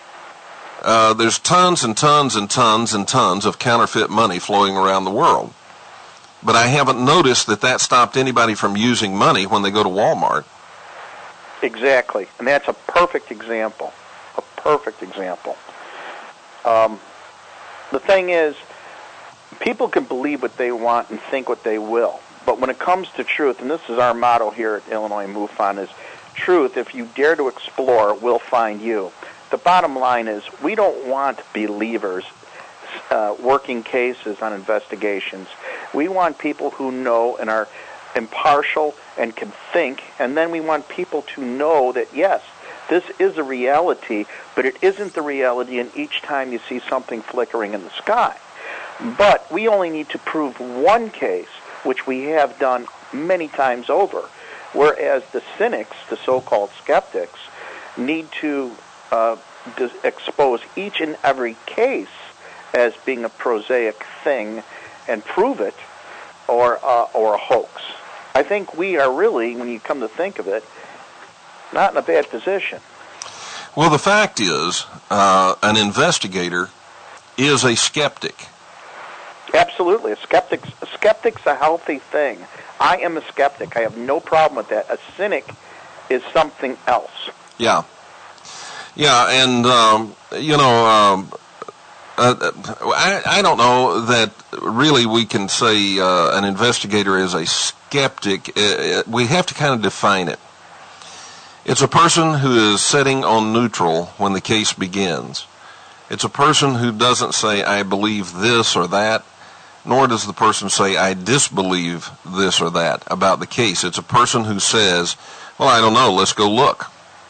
Uh, there's tons and tons and tons and tons of counterfeit money flowing around the world. But I haven't noticed that that stopped anybody from using money when they go to Walmart. Exactly. And that's a perfect example. A perfect example. Um, the thing is, people can believe what they want and think what they will. But when it comes to truth, and this is our motto here at Illinois MUFON, is truth, if you dare to explore, will find you. The bottom line is we don't want believers uh, working cases on investigations. We want people who know and are impartial and can think, and then we want people to know that, yes, This is a reality, but it isn't the reality in each time you see something flickering in the sky. But we only need to prove one case, which we have done many times over, whereas the cynics, the so-called skeptics, need to uh, dis- expose each and every case as being a prosaic thing and prove it, or uh, or a hoax. I think we are really, when you come to think of it, not in a bad position. Well, the fact is, uh, an investigator is a skeptic. Absolutely. A skeptic's, a skeptic's a healthy thing. I am a skeptic. I have no problem with that. A cynic is something else. Yeah. Yeah, and, um, you know, um, uh, I, I don't know that really we can say uh, an investigator is a skeptic. Uh, we have to kind of define it. It's a person who is sitting on neutral when the case begins. It's a person who doesn't say, I believe this or that, nor does the person say, I disbelieve this or that about the case. It's a person who says, well, I don't know, let's go look.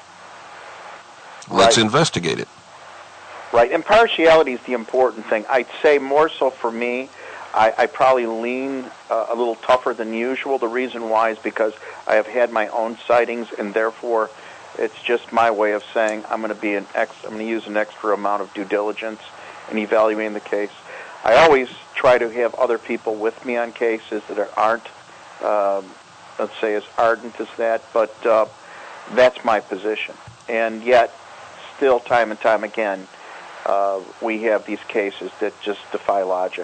Let's Right. investigate it. Right. Impartiality is the important thing. I'd say more so for me, I, I probably lean uh, a little tougher than usual. The reason why is because I have had my own sightings, and therefore it's just my way of saying I'm going to be an ex. I'm going to use an extra amount of due diligence in evaluating the case. I always try to have other people with me on cases that are, aren't, um, let's say, as ardent as that, but uh, that's my position. And yet, still, time and time again, uh, we have these cases that just defy logic.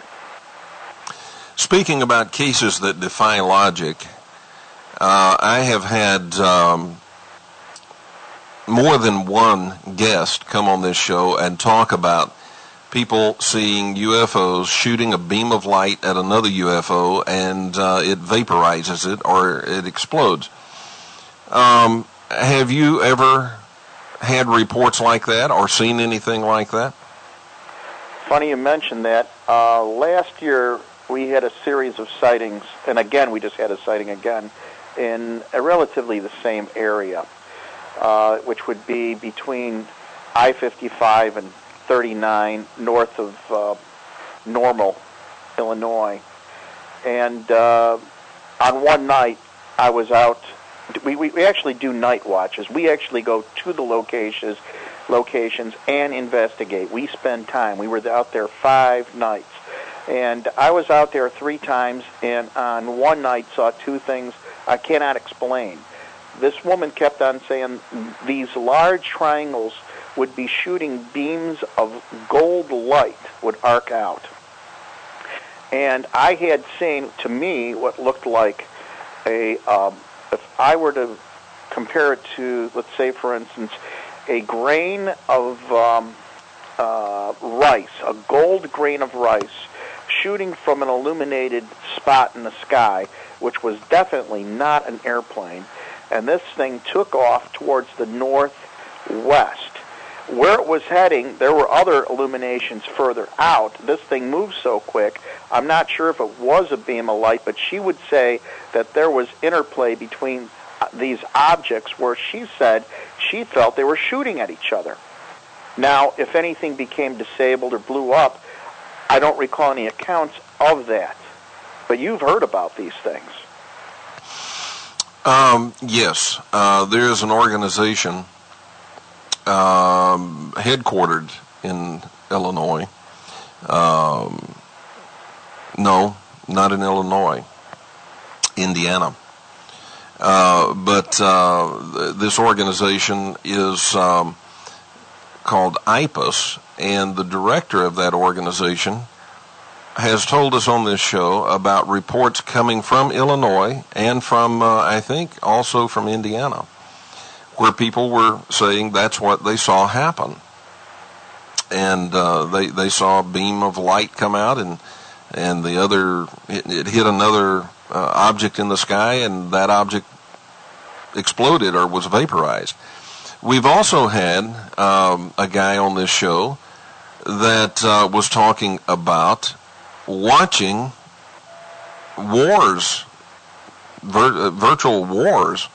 Speaking about cases that defy logic, uh, I have had um, more than one guest come on this show and talk about people seeing U F Os shooting a beam of light at another U F O, and uh, it vaporizes it or it explodes. Um, have you ever had reports like that or seen anything like that? Funny you mentioned that. Uh, last year, we had a series of sightings, and again, we just had a sighting again, in a relatively the same area, uh, which would be between I fifty-five and thirty-nine, north of uh, Normal, Illinois. And uh, on one night, I was out. We, we, we actually do night watches. We actually go to the locations, locations and investigate. We spend time. We were out there five nights. And I was out there three times, and on one night saw two things I cannot explain. This woman kept on saying these large triangles would be shooting beams of gold light would arc out. And I had seen, to me, what looked like a, um, if I were to compare it to, let's say, for instance, a grain of um, uh, rice, a gold grain of rice, shooting from an illuminated spot in the sky, which was definitely not an airplane, and this thing took off towards the northwest. Where it was heading, there were other illuminations further out. This thing moved so quick, I'm not sure if it was a beam of light, but she would say that there was interplay between these objects where she said she felt they were shooting at each other. Now, if anything became disabled or blew up, I don't recall any accounts of that. But you've heard about these things. Um, yes. Uh, there is an organization um, headquartered in Illinois. Um, no, not in Illinois. Indiana. Uh, but uh, th- this organization is um, called I P U S, and the director of that organization has told us on this show about reports coming from Illinois and from, uh, I think, also from Indiana, where people were saying that's what they saw happen. And uh, they they saw a beam of light come out, and and the other, it, it hit another uh, object in the sky, and that object exploded or was vaporized. We've also had um, a guy on this show that uh, was talking about watching wars, vir- uh, virtual wars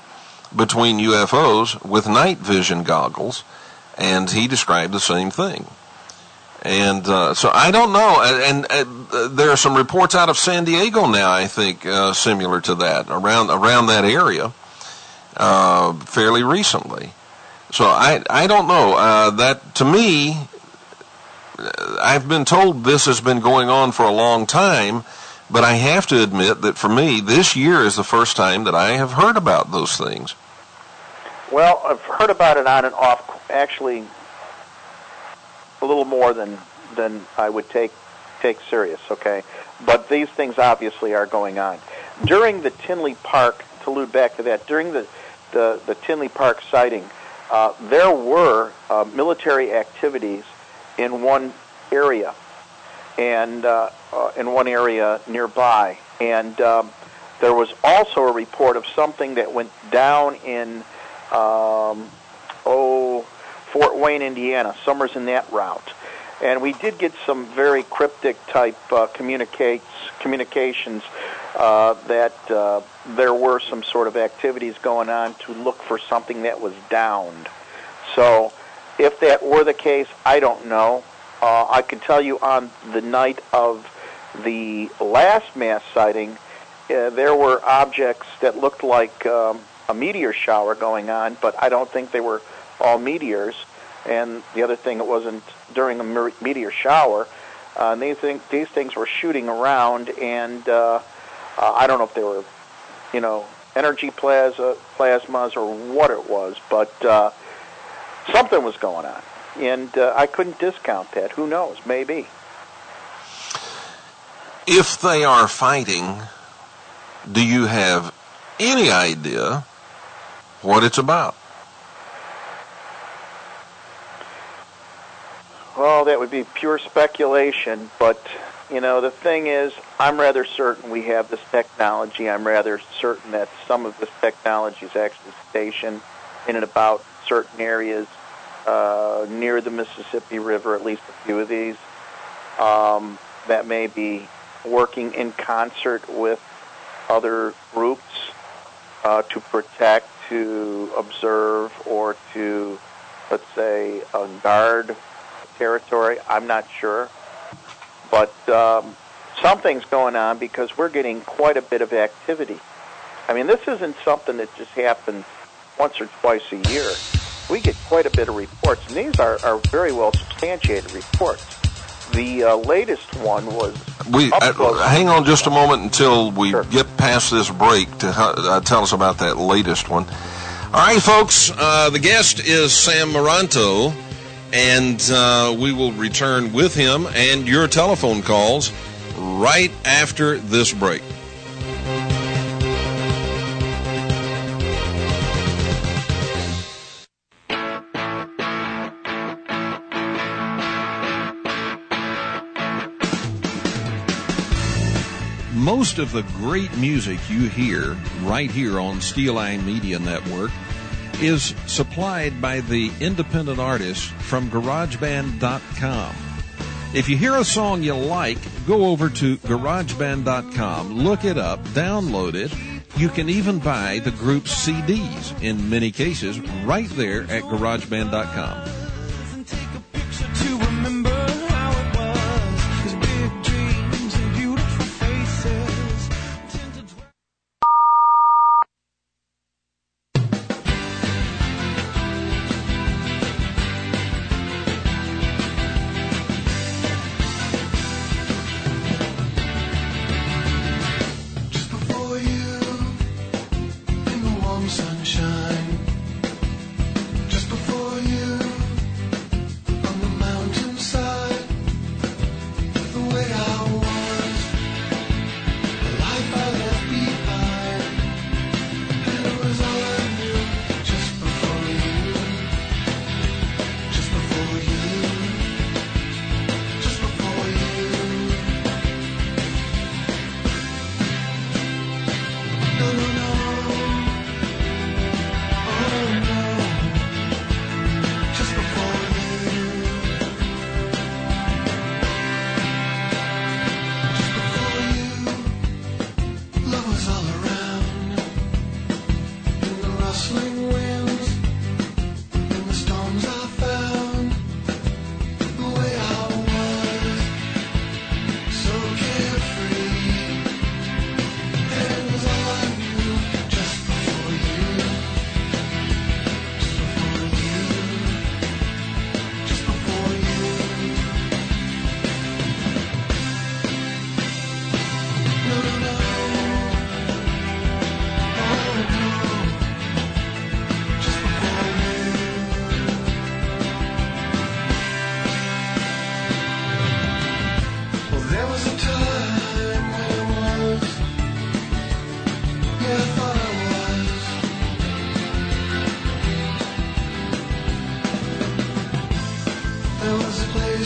between U F Os with night vision goggles, and he described the same thing. And uh, so I don't know, and, and uh, there are some reports out of San Diego now, I think, uh, similar to that, around around that area, uh, fairly recently. So I I don't know. Uh, that, to me, I've been told this has been going on for a long time, but I have to admit that for me, this year is the first time that I have heard about those things. Well, I've heard about it on and off, actually, a little more than than I would take take serious, okay? But these things obviously are going on. During the Tinley Park, to allude back to that, during the, the, the Tinley Park sighting, uh, there were uh, military activities in one area, and uh, uh, in one area nearby. And um, there was also a report of something that went down in, um, oh... Fort Wayne, Indiana. Summer's in that route. And we did get some very cryptic type uh, communicates communications uh, that uh, there were some sort of activities going on to look for something that was downed. So if that were the case, I don't know. Uh, I can tell you on the night of the last mass sighting, uh, there were objects that looked like um, a meteor shower going on, but I don't think they were all meteors. And the other thing, it wasn't during a meteor shower. Uh, and these, things, these things were shooting around, and uh, uh, I don't know if they were, you know, energy plasma, plasmas or what it was, but uh, something was going on. And uh, I couldn't discount that. Who knows? Maybe. If they are fighting, do you have any idea what it's about? Well, that would be pure speculation, but, you know, the thing is, I'm rather certain we have this technology. I'm rather certain that some of this technology is actually stationed in and about certain areas uh, near the Mississippi River, at least a few of these, um, that may be working in concert with other groups uh, to protect, to observe, or to, let's say, uh, guard territory. I'm not sure. But um, something's going on because we're getting quite a bit of activity. I mean, this isn't something that just happens once or twice a year. We get quite a bit of reports, and these are, are very well substantiated reports. The uh, latest one was... We uh, hang on just a moment until we sure. get past this break to uh, tell us about that latest one. All right, folks, uh, the guest is Sam Maranto, and uh, we will return with him and your telephone calls right after this break. Most of the great music you hear right here on Steel Line Media Network is supplied by the independent artists from garage band dot com. If you hear a song you like, go over to garage band dot com, look it up, download it. You can even buy the group's C Ds, in many cases, right there at garage band dot com. Sunshine, just before you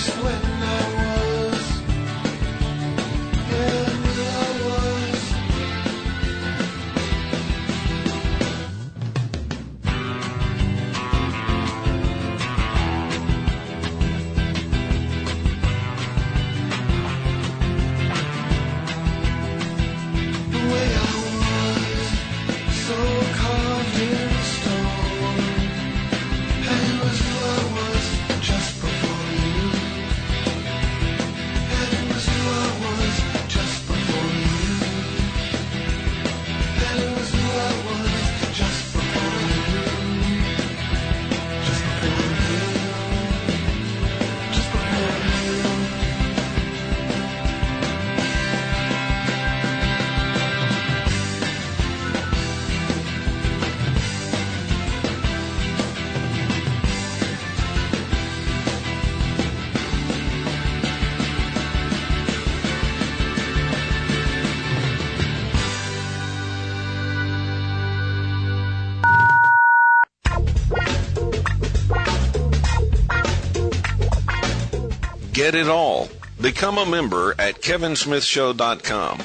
Get it all. Become a member at kevin smith show dot com.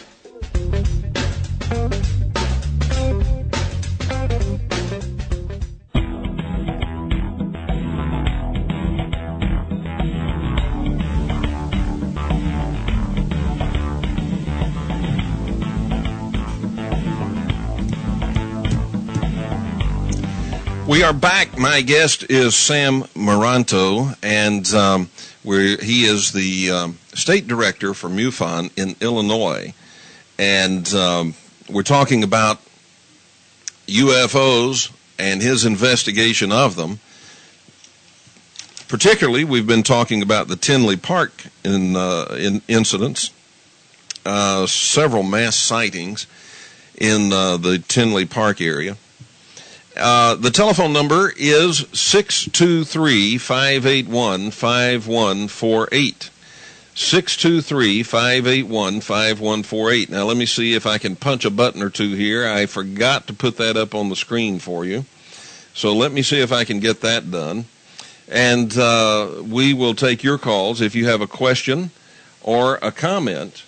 We are back. My guest is Sam Maranto, and um, we're, he is the um, state director for MUFON in Illinois. And um, we're talking about U F Os and his investigation of them. Particularly, we've been talking about the Tinley Park in, uh, in incidents, uh, several mass sightings in uh, the Tinley Park area. Uh, the telephone number is six two three, five eight one, five one four eight. six two three, five eight one, five one four eight. Now, let me see if I can punch a button or two here. I forgot to put that up on the screen for you. So let me see if I can get that done. And uh, we will take your calls if you have a question or a comment.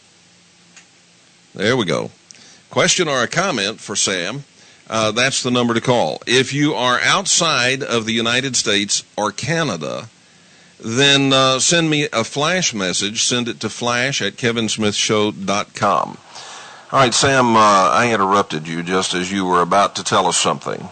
There we go. Question or a comment for Sam. Uh, that's the number to call. If you are outside of the United States or Canada, then uh, send me a flash message. Send it to flash at kevin smith show dot com. All right, Sam, uh, I interrupted you just as you were about to tell us something.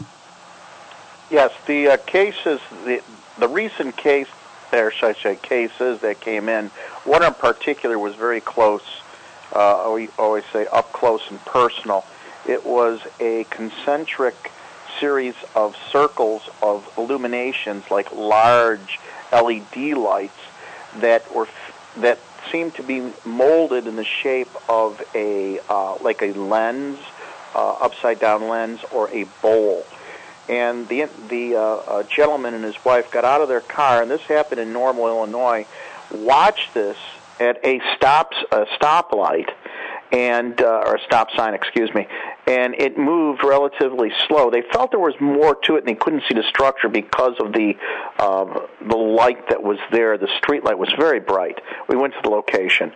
Yes, the uh, cases, the, the recent case, or should I say cases that came in, one in particular was very close, uh, we always say up close and personal. It was a concentric series of circles of illuminations, like large L E D lights that were that seemed to be molded in the shape of a uh, like a lens, uh, upside down lens, or a bowl. And the the uh, uh, gentleman and his wife got out of their car, and this happened in Normal, Illinois. Watched this at a stop a stoplight. And uh, or a stop sign, excuse me, and it moved relatively slow. They felt there was more to it, and they couldn't see the structure because of the uh, the light that was there. The street light was very bright. We went to the location,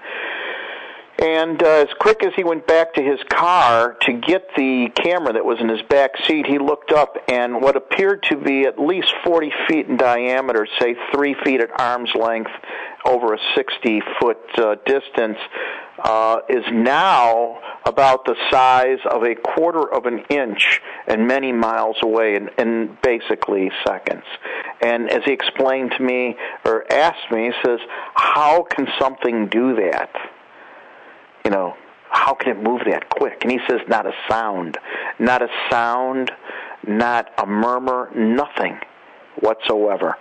and uh, as quick as he went back to his car to get the camera that was in his back seat, he looked up, and what appeared to be at least forty feet in diameter, say three feet at arm's length, over a sixty-foot uh, distance, Uh, is now about the size of a quarter of an inch and many miles away in, in basically seconds. And as he explained to me, or asked me, he says, how can something do that? You know, how can it move that quick? And he says, not a sound. Not a sound, not a murmur, nothing whatsoever.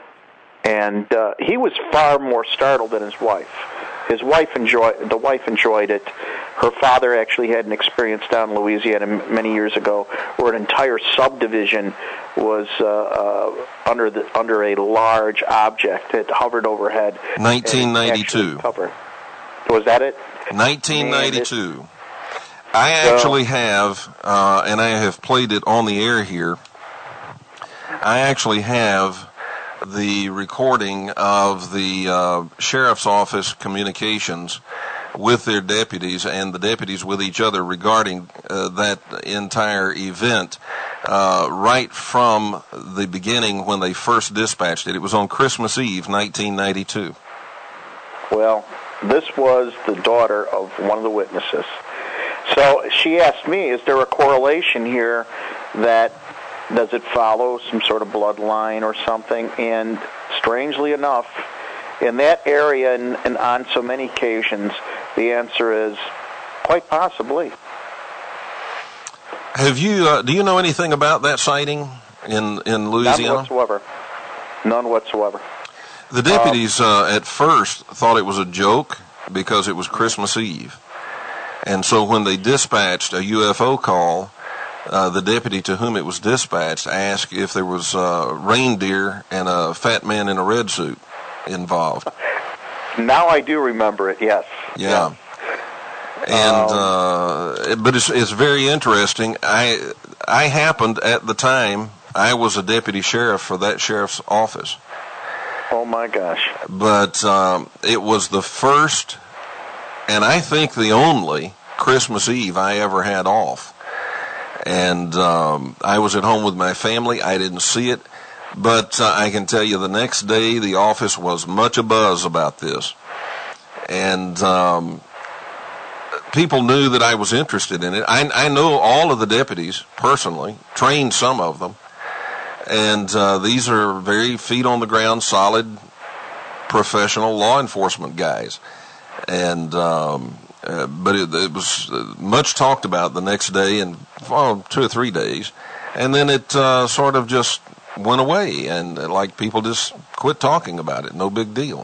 And uh, he was far more startled than his wife. His wife enjoyed, the wife enjoyed it. Her father actually had an experience down in Louisiana many years ago where an entire subdivision was uh, uh, under the under a large object that hovered overhead. nineteen ninety-two. Covered. Was that it? nineteen ninety-two. I actually so, have, uh, and I have played it on the air here, I actually have the recording of the uh, sheriff's office communications with their deputies and the deputies with each other regarding uh, that entire event uh, right from the beginning when they first dispatched it. It was on Christmas Eve, nineteen ninety-two. Well, this was the daughter of one of the witnesses. So she asked me, is there a correlation here that, does it follow some sort of bloodline or something? And strangely enough, in that area and, and on so many occasions, the answer is quite possibly. Have you, uh, do you know anything about that sighting in, in Louisiana? None whatsoever. None whatsoever. The deputies uh, at first thought it was a joke because it was Christmas Eve. And so when they dispatched a U F O call, uh, the deputy to whom it was dispatched asked if there was uh, reindeer and a fat man in a red suit involved. Now I do remember it, yes. Yeah. Yes. And, Um, uh, but it's, it's very interesting. I, I happened at the time, I was a deputy sheriff for that sheriff's office. Oh my gosh. But um, it was the first, and I think the only, Christmas Eve I ever had off. And um, I was at home with my family. I didn't see it. But uh, I can tell you the next day the office was much abuzz about this. And um, people knew that I was interested in it. I, I know all of the deputies personally, trained some of them. And uh, these are very feet-on-the-ground, solid, professional law enforcement guys. And um, uh, but it, it was much talked about the next day and well, two or three days. And then it uh, sort of just went away, and uh, like people just quit talking about it. No big deal.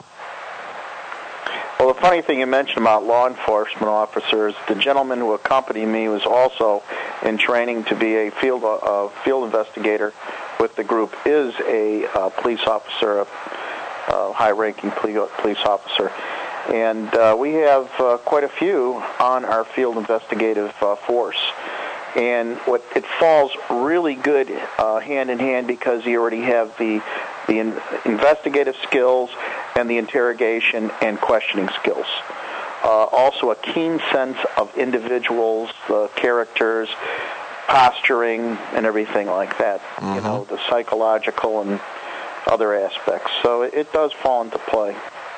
Well, the funny thing you mentioned about law enforcement officers, the gentleman who accompanied me was also in training to be a field uh, field investigator with the group, is a uh, police officer, a uh, high-ranking police officer. And uh, we have uh, quite a few on our field investigative uh, force. And what it falls really good uh, hand in hand because you already have the the in, investigative skills and the interrogation and questioning skills. Uh, also a keen sense of individuals, uh, characters, posturing, and everything like that. Mm-hmm. You know, the psychological and other aspects. So it, it does fall into play.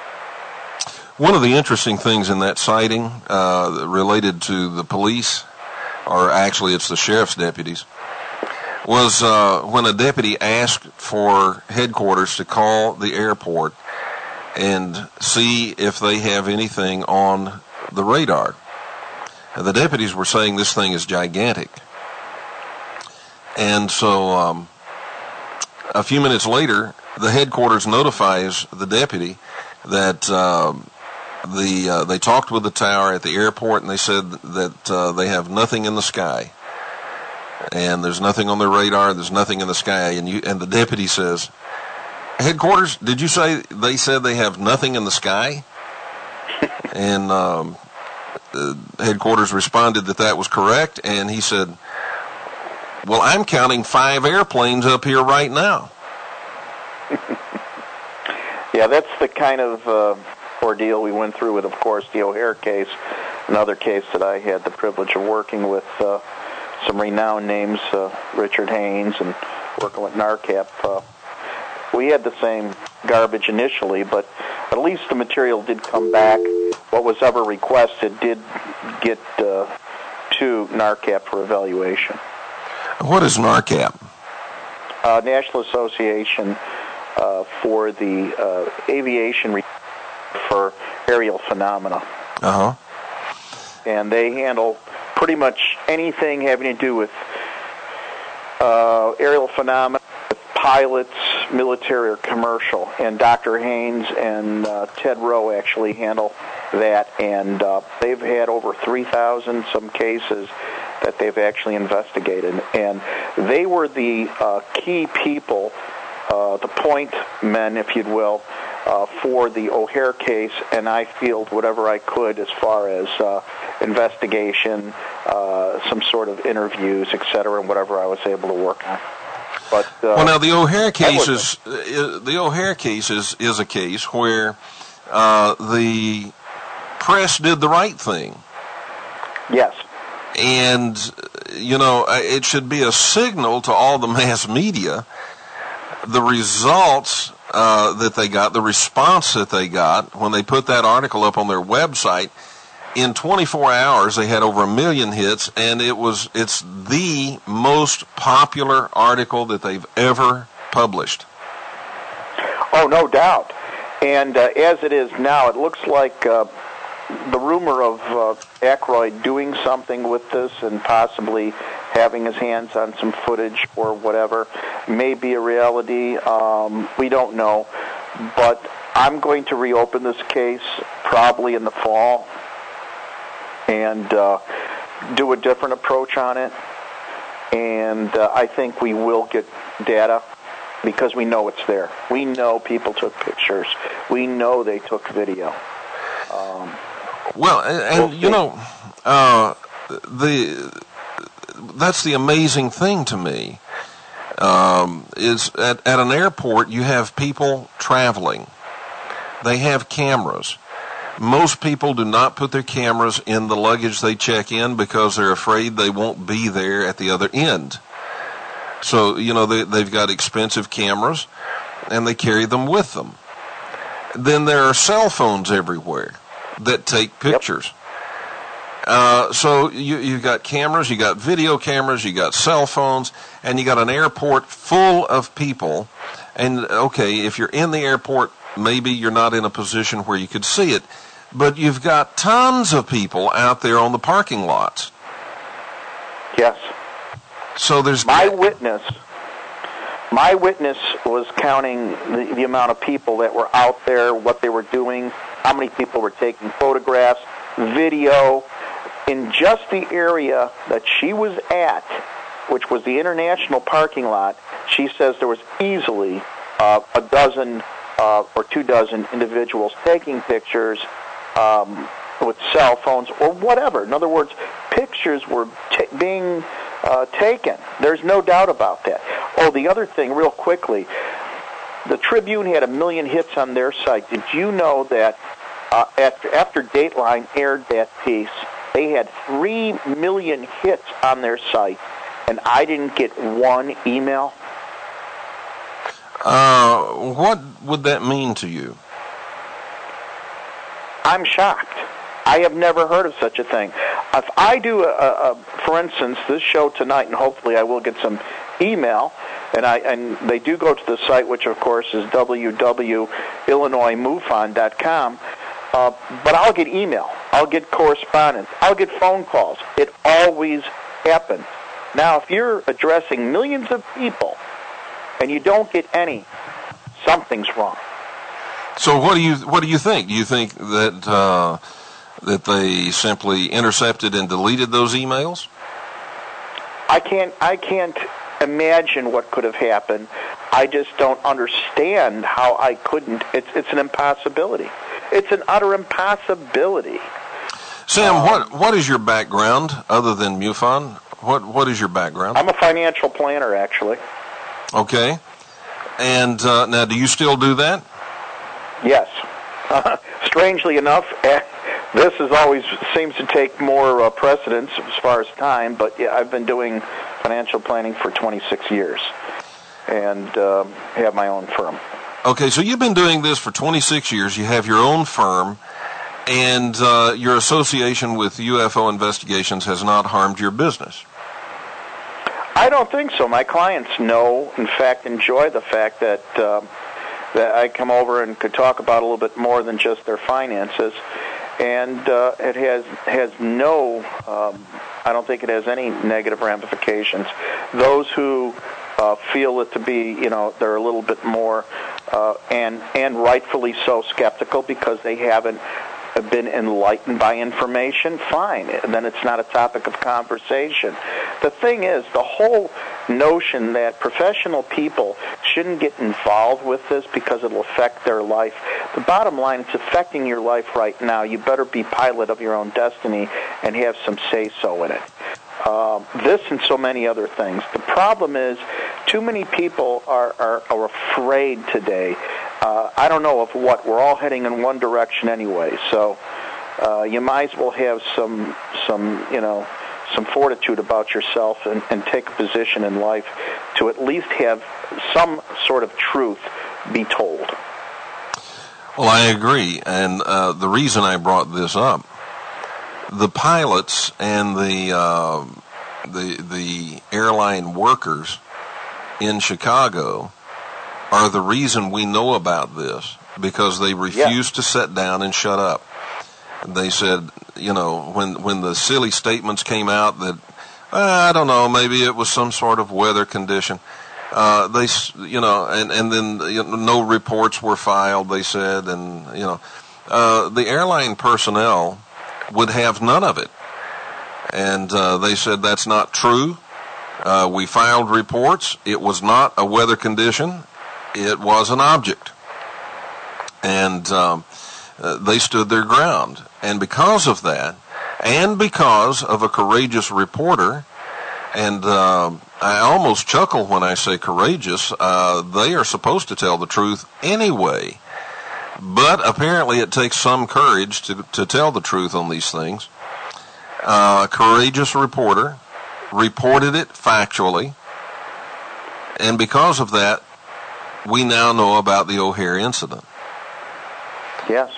One of the interesting things in that sighting uh, related to the police, or actually it's the sheriff's deputies, was uh, when a deputy asked for headquarters to call the airport and see if they have anything on the radar. And the deputies were saying this thing is gigantic. And so um, a few minutes later, the headquarters notifies the deputy that um, the uh, they talked with the tower at the airport, and they said that uh, they have nothing in the sky. And there's nothing on their radar, there's nothing in the sky. And you and the deputy says, headquarters, did you say they said they have nothing in the sky? And um, the headquarters responded that that was correct, and he said, well, I'm counting five airplanes up here right now. Yeah, that's the kind of uh, ordeal we went through with, of course, the O'Hare case, another case that I had the privilege of working with uh, some renowned names, uh, Richard Haynes, and working with NARCAP. Uh, we had the same garbage initially, but at least the material did come back. What was ever requested did get uh, to NARCAP for evaluation. What is NARCAP? Uh, National Association uh, for the uh, Aviation Re- for Aerial Phenomena. Uh-huh. And they handle pretty much anything having to do with uh, aerial phenomena, with pilots, military or commercial. And Doctor Haynes and uh, Ted Rowe actually handle that. And uh, they've had over three thousand some cases that they've actually investigated. And they were the uh, key people, uh, the point men, if you will, uh, for the O'Hare case, and I fielded whatever I could as far as uh, investigation, uh, some sort of interviews, et cetera, and whatever I was able to work on. But uh, well, now the O'Hare case was, is uh, the O'Hare case is, is a case where uh, the press did the right thing. Yes. And, you know, it should be a signal to all the mass media, the results uh, that they got, the response that they got when they put that article up on their website. In twenty-four hours, they had over a million hits, and it was it's the most popular article that they've ever published. Oh, no doubt. And uh, as it is now, it looks like uh, the rumor of uh, Aykroyd doing something with this and possibly having his hands on some footage or whatever may be a reality. Um, we don't know. But I'm going to reopen this case probably in the fall and uh, do a different approach on it. And uh, I think we will get data because we know it's there. We know people took pictures. We know they took video. Um, well, and, and you know, uh, the that's the amazing thing to me, um, is at, at an airport you have people traveling. They have cameras. Most people do not put their cameras in the luggage they check in because they're afraid they won't be there at the other end. So, you know, they, they've got expensive cameras, and they carry them with them. Then there are cell phones everywhere that take pictures. Yep. Uh, so you, you've got cameras, you got video cameras, you got cell phones, and you got an airport full of people. And, okay, if you're in the airport, maybe you're not in a position where you could see it. But you've got tons of people out there on the parking lots. Yes. So there's my witness. My witness was counting the, the amount of people that were out there, what they were doing, how many people were taking photographs, video, in just the area that she was at, which was the international parking lot. She says there was easily uh, a dozen uh, or two dozen individuals taking pictures um, with cell phones or whatever. In other words, pictures were t- being uh, taken. There's no doubt about that. Oh, the other thing, real quickly, the Tribune had a million hits on their site. Did you know that uh, after, after Dateline aired that piece, they had three million hits on their site, and I didn't get one email? Uh, what would that mean to you? I'm shocked. I have never heard of such a thing. If I do, a, a, for instance, this show tonight, and hopefully I will get some email, and I and they do go to the site, which of course is w w w dot illinois mufon dot com, uh, but I'll get email. I'll get correspondence. I'll get phone calls. It always happens. Now, if you're addressing millions of people and you don't get any, something's wrong. So what do you what do you think? Do you think that uh, that they simply intercepted and deleted those emails? I can't I can't imagine what could have happened. I just don't understand how I couldn't. It's it's an impossibility. It's an utter impossibility. Sam, um, what what is your background other than MUFON? What what is your background? I'm a financial planner, actually. Okay. And uh, now, do you still do that? Yes. Uh, strangely enough, eh, this is always seems to take more uh, precedence as far as time, but yeah, I've been doing financial planning for twenty-six years and uh, have my own firm. Okay, so you've been doing this for twenty-six years. You have your own firm, and uh, your association with U F O investigations has not harmed your business. I don't think so. My clients know, in fact, enjoy the fact that uh, that I come over and could talk about a little bit more than just their finances, and uh, it has has no. Um, I don't think it has any negative ramifications. Those who uh, feel it to be, you know, they're a little bit more, uh, and and rightfully so, skeptical because they haven't been enlightened by information, fine. And then it's not a topic of conversation. The thing is, the whole notion that professional people shouldn't get involved with this because it'll affect their life. The bottom line, it's affecting your life right now. You better be pilot of your own destiny and have some say-so in it. Uh, this and so many other things. The problem is too many people are, are, are afraid today. Uh, I don't know of what. We're all heading in one direction anyway, so uh, you might as well have some, some, you know, some fortitude about yourself and, and take a position in life to at least have some sort of truth be told. Well, I agree, and uh, the reason I brought this up, the pilots and the uh, the the airline workers in Chicago are the reason we know about this, because they refused yeah. to sit down and shut up. They said, you know, when when the silly statements came out that, uh, I don't know, maybe it was some sort of weather condition. Uh, they, you know, and, and then you know, no reports were filed, they said, and, you know, uh, the airline personnel would have none of it. And, uh, they said that's not true. Uh, we filed reports. It was not a weather condition. It was an object. And, um, uh, they stood their ground. And because of that, and because of a courageous reporter, and, uh, I almost chuckle when I say courageous. Uh, they are supposed to tell the truth anyway. But apparently it takes some courage to, to tell the truth on these things. Uh, a courageous reporter reported it factually. And because of that, we now know about the O'Hare incident. Yes.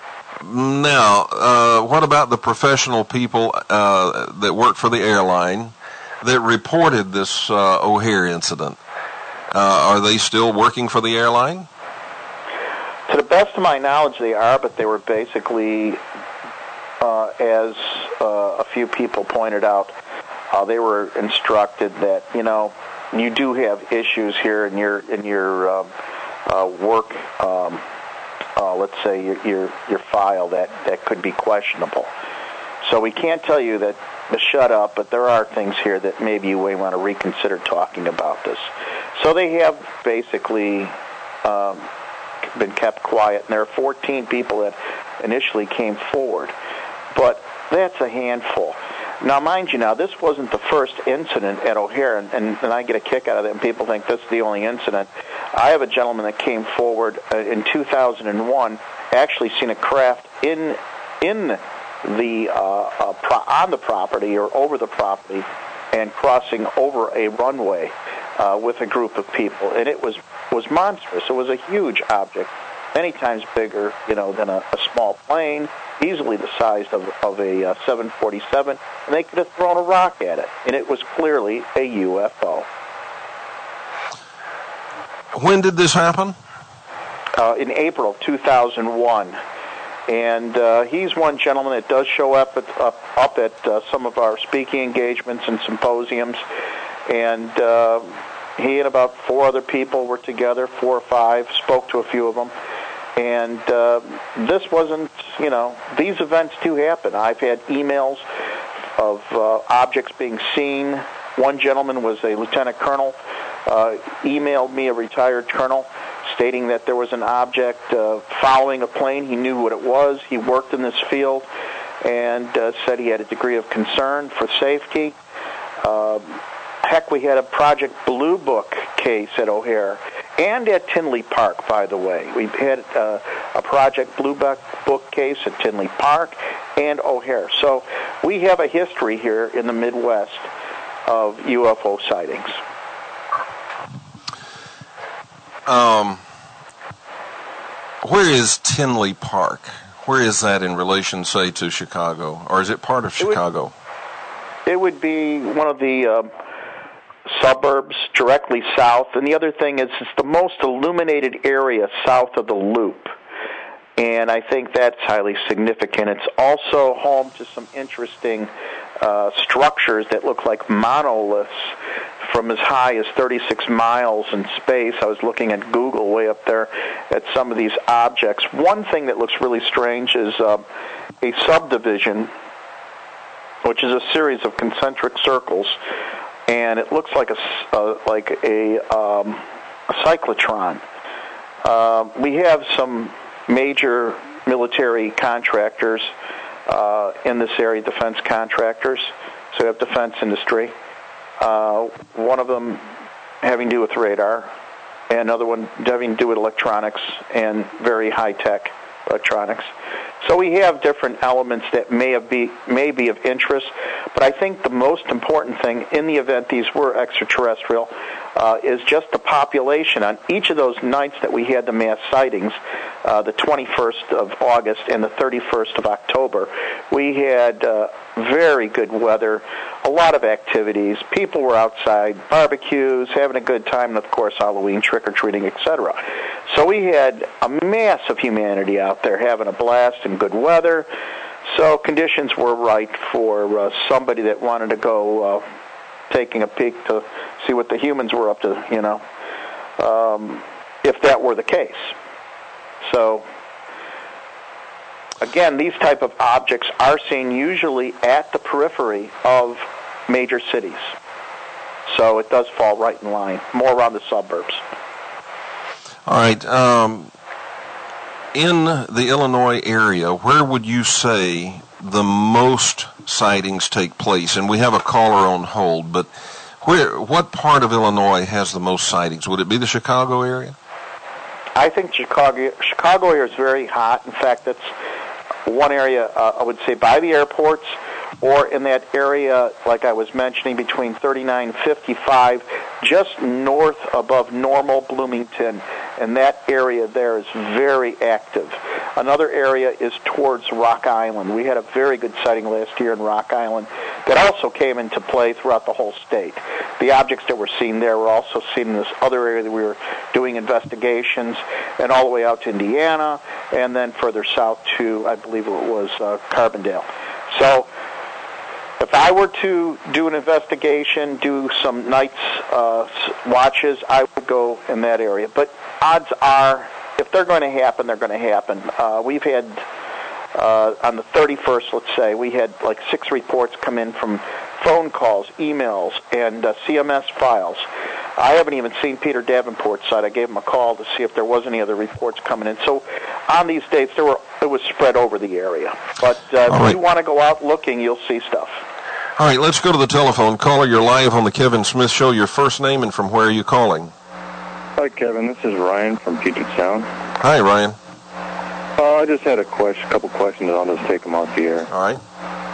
Now, uh, what about the professional people uh, that work for the airline that reported this uh, O'Hare incident? Uh, are they still working for the airline? To the best of my knowledge, they are, but they were basically, uh, as uh, a few people pointed out, uh, they were instructed that, you know, you do have issues here in your in your uh, uh, work, um, uh, let's say your, your your file that that could be questionable. So we can't tell you that to shut up, but there are things here that maybe you may want to reconsider talking about this. So they have basically um, been kept quiet, and there are fourteen people that initially came forward, but that's a handful. Now, mind you, now this wasn't the first incident at O'Hare, and, and, and I get a kick out of it, and people think this is the only incident. I have a gentleman that came forward uh, in two thousand one, actually seen a craft in in the uh, uh, pro- on the property or over the property and crossing over a runway uh, with a group of people, and it was was monstrous. It was a huge object, many times bigger, you know, than a, a small plane, easily the size of, of a uh, seven forty-seven, and they could have thrown a rock at it, and it was clearly a U F O. When did this happen? Uh, in April of two thousand one. And uh, he's one gentleman that does show up at, up, up at uh, some of our speaking engagements and symposiums. And uh, he and about four other people were together, four or five, spoke to a few of them. And uh, this wasn't, you know, these events do happen. I've had emails of uh, objects being seen. One gentleman was a lieutenant colonel, uh, emailed me, a retired colonel, stating that there was an object uh, following a plane. He knew what it was. He worked in this field and uh, said he had a degree of concern for safety. Uh, heck, we had a Project Blue Book case at O'Hare and at Tinley Park, by the way. We've had uh, a Project Blue Book case at Tinley Park and O'Hare. So we have a history here in the Midwest of U F O sightings. Um, where is Tinley Park? Where is that in relation, say, to Chicago? Or is it part of Chicago? It would, it would be one of the uh, suburbs directly south. And the other thing is it's the most illuminated area south of the Loop. And I think that's highly significant. It's also home to some interesting uh, structures that look like monoliths from as high as thirty-six miles in space. I was looking at Google way up there at some of these objects. One thing that looks really strange is uh, a subdivision, which is a series of concentric circles, and it looks like a uh, like a, um, a cyclotron. Uh, we have some major military contractors uh, in this area, defense contractors. So we have defense industry. Uh, one of them having to do with radar, and another one having to do with electronics and very high-tech electronics. So we have different elements that may have be may be of interest, but I think the most important thing in the event these were extraterrestrial uh, is just the population. On each of those nights that we had the mass sightings, uh, the twenty-first of August and the thirty-first of October, we had uh, very good weather, a lot of activities. People were outside, barbecues, having a good time, and of course Halloween, trick-or-treating, et cetera. So we had a mass of humanity out there having a blast and good weather. So conditions were right for uh, somebody that wanted to go uh, taking a peek to see what the humans were up to, you know, um, if that were the case. So, again, these type of objects are seen usually at the periphery of major cities. So it does fall right in line, more around the suburbs. All right. Um, in the Illinois area, where would you say the most sightings take place? And we have a caller on hold, but where, what part of Illinois has the most sightings? Would it be the Chicago area? I think Chicago Chicago area is very hot. In fact, that's one area, uh, I would say, by the airports, or in that area, like I was mentioning, between thirty-nine and fifty-five, just north above Normal, Bloomington, and that area there is very active. Another area is towards Rock Island. We had a very good sighting last year in Rock Island that also came into play throughout the whole state. The objects that were seen there were also seen in this other area that we were doing investigations, and all the way out to Indiana, and then further south to, I believe it was uh, Carbondale. So if I were to do an investigation, do some nights uh, watches, I would go in that area. But odds are, if they're going to happen, they're going to happen. Uh, we've had, uh, on the thirty-first, let's say, we had like six reports come in from phone calls, emails, and uh, C M S files. I haven't even seen Peter Davenport's side. I gave him a call to see if there was any other reports coming in. So on these dates, there were it was spread over the area. But uh, if right. you want to go out looking, you'll see stuff. All right, let's go to the telephone. Caller, you're live on the Kevin Smith Show. Your first name and from where are you calling? Hi, Kevin. This is Ryan from Puget Sound. Hi, Ryan. Uh, I just had a question, couple questions. I'll just take them off the air. All right.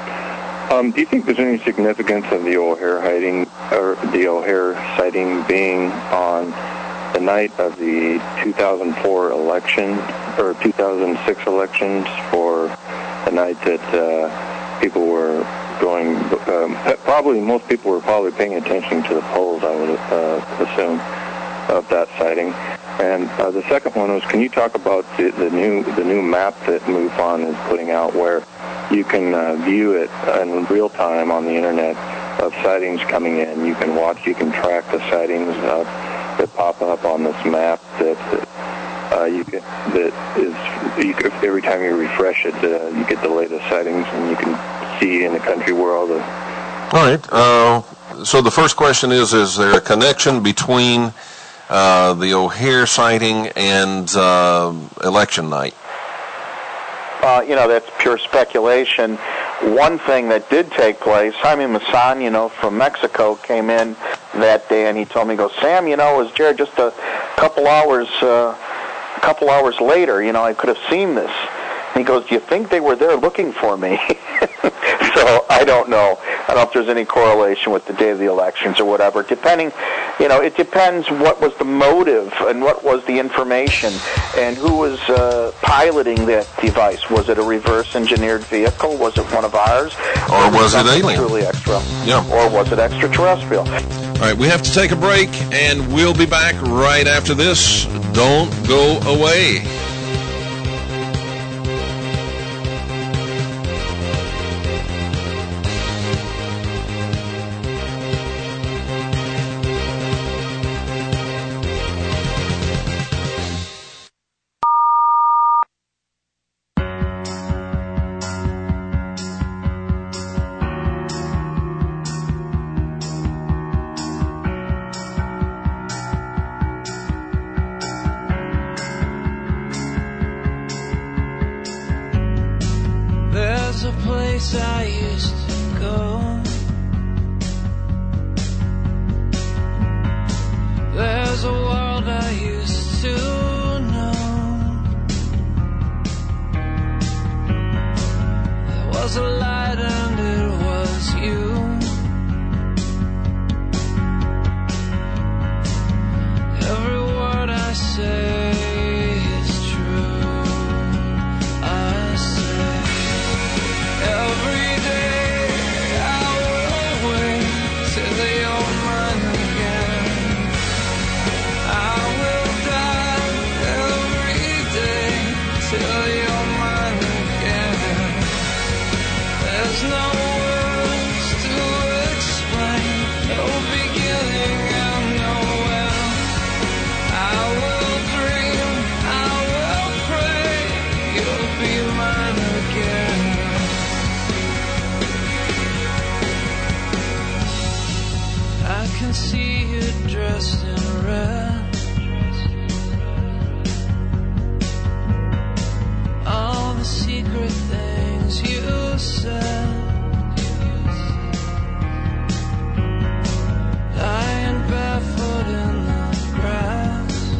Um, do you think there's any significance of the O'Hare hiding, or the O'Hare sighting being on the night of the two thousand four election or two thousand six elections, for the night that uh, people were going? Um, probably most people were probably paying attention to the polls, I would uh, assume, of that sighting. And uh, the second one was, can you talk about the, the new the new map that MUFON is putting out, where you can uh, view it in real time on the internet of sightings coming in. You can watch, you can track the sightings uh, that pop up on this map. That uh, you can that is you can, every time you refresh it, uh, you get the latest sightings, and you can see in the country where all the. All right. Uh, so the first question is: is there a connection between uh, the O'Hare sighting and uh, election night? Uh, you know, that's pure speculation. One thing that did take place, Jaime Maussan, you know, from Mexico, came in that day, and he told me, he goes, Sam, you know, it was Jared just a couple hours, uh, a couple hours later, you know, I could have seen this. And he goes, do you think they were there looking for me? So I don't know. I don't know if there's any correlation with the day of the elections or whatever. Depending, you know, it depends what was the motive and what was the information and who was uh, piloting that device. Was it a reverse-engineered vehicle? Was it one of ours? Or was it alien? Truly extra. Yeah. Or was it extraterrestrial? All right, we have to take a break, and we'll be back right after this. Don't go away. as you said, lying barefoot in the grass.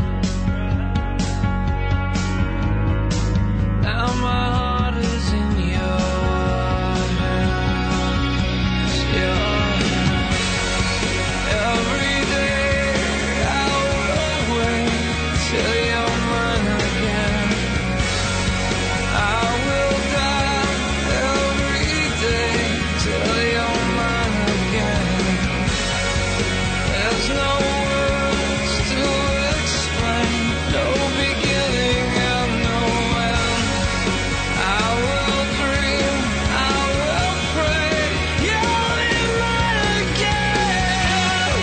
Now my heart is in your hands, your hands. Every day I will wait till you're mine again. I will die every day till you're mine again. There's no words to explain, no beginning and no end. I will dream, I will pray, you'll be mine again.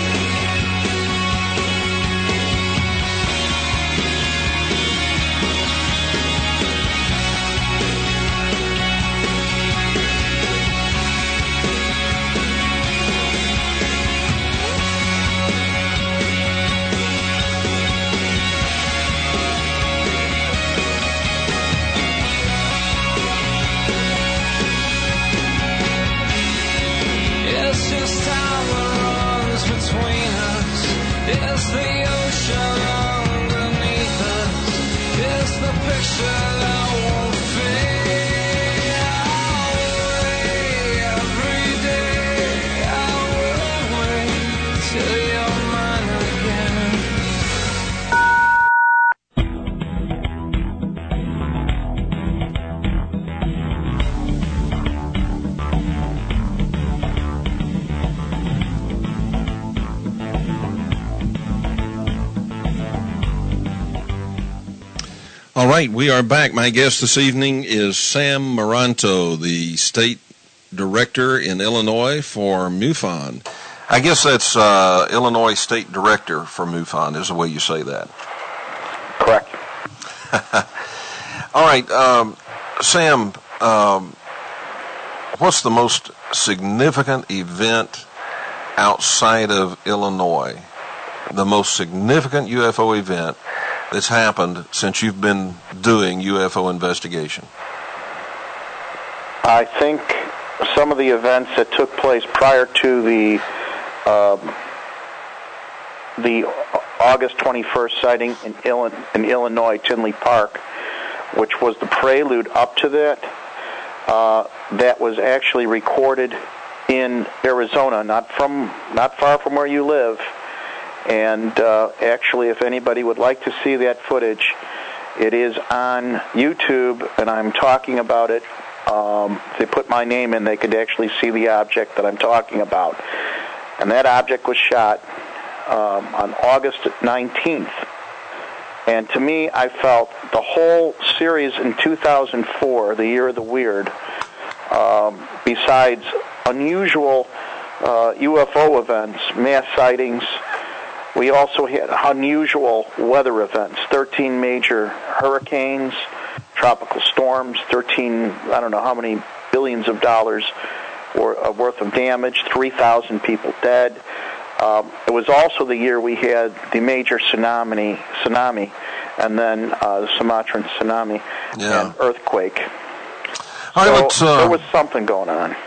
It's just time that runs between us. It's the ocean underneath us. It's the picture that won't fade away. Every day I will wait till you're mine again. All right, we are back. My guest this evening is Sam Maranto, the state director in Illinois for MUFON. I guess that's uh, Illinois State Director for MUFON is the way you say that. Correct. All right, um, Sam, um, what's the most significant event outside of Illinois? The most significant U F O event that's happened since you've been doing U F O investigation? I think some of the events that took place prior to the um, the August twenty-first sighting in, Ill- in Illinois, Tinley Park, which was the prelude up to that, uh, that was actually recorded in Arizona, not from not far from where you live. And uh, actually, if anybody would like to see that footage, it is on YouTube, and I'm talking about it. Um, if they put my name in, they could actually see the object that I'm talking about. And that object was shot um, on August nineteenth. And to me, I felt the whole series in two thousand four, the year of the weird, um, besides unusual uh, U F O events, mass sightings, we also had unusual weather events, thirteen major hurricanes, tropical storms, thirteen, I don't know how many billions of dollars worth of damage, three thousand people dead. Um, it was also the year we had the major tsunami, tsunami and then uh, the Sumatran tsunami yeah. and earthquake. All right, so let's, uh, there was something going on.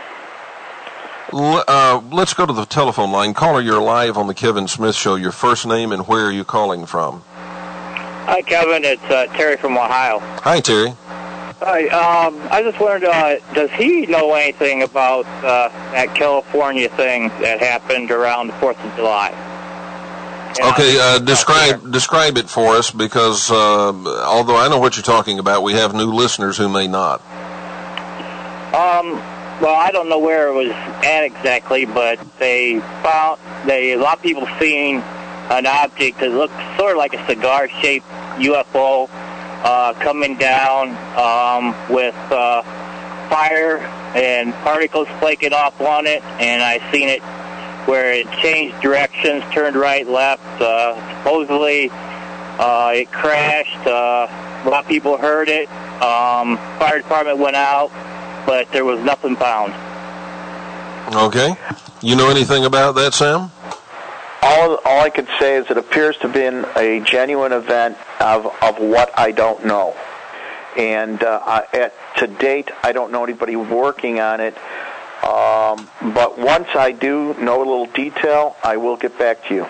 Uh, let's go to the telephone line. Caller, you're live on the Kevin Smith Show. Your first name and where are you calling from? Hi, Kevin. It's uh, Terry from Ohio. Hi, Terry. Hi. Um, I just wondered, uh, does he know anything about uh, that California thing that happened around the fourth of July? And okay, uh, describe describe it for us, because uh, although I know what you're talking about, we have new listeners who may not. Um... Well, I don't know where it was at exactly, but they found they a lot of people seeing an object that looks sort of like a cigar-shaped U F O uh, coming down um, with uh, fire and particles flaking off on it, and I seen it where it changed directions, turned right, left. Uh, supposedly, uh, it crashed. Uh, a lot of people heard it. Um, fire department went out, but there was nothing found. Okay. You know anything about that, Sam? All all I could say is it appears to have been a genuine event of, of what I don't know. And uh, I, at, to date, I don't know anybody working on it. Um, but once I do know a little detail, I will get back to you.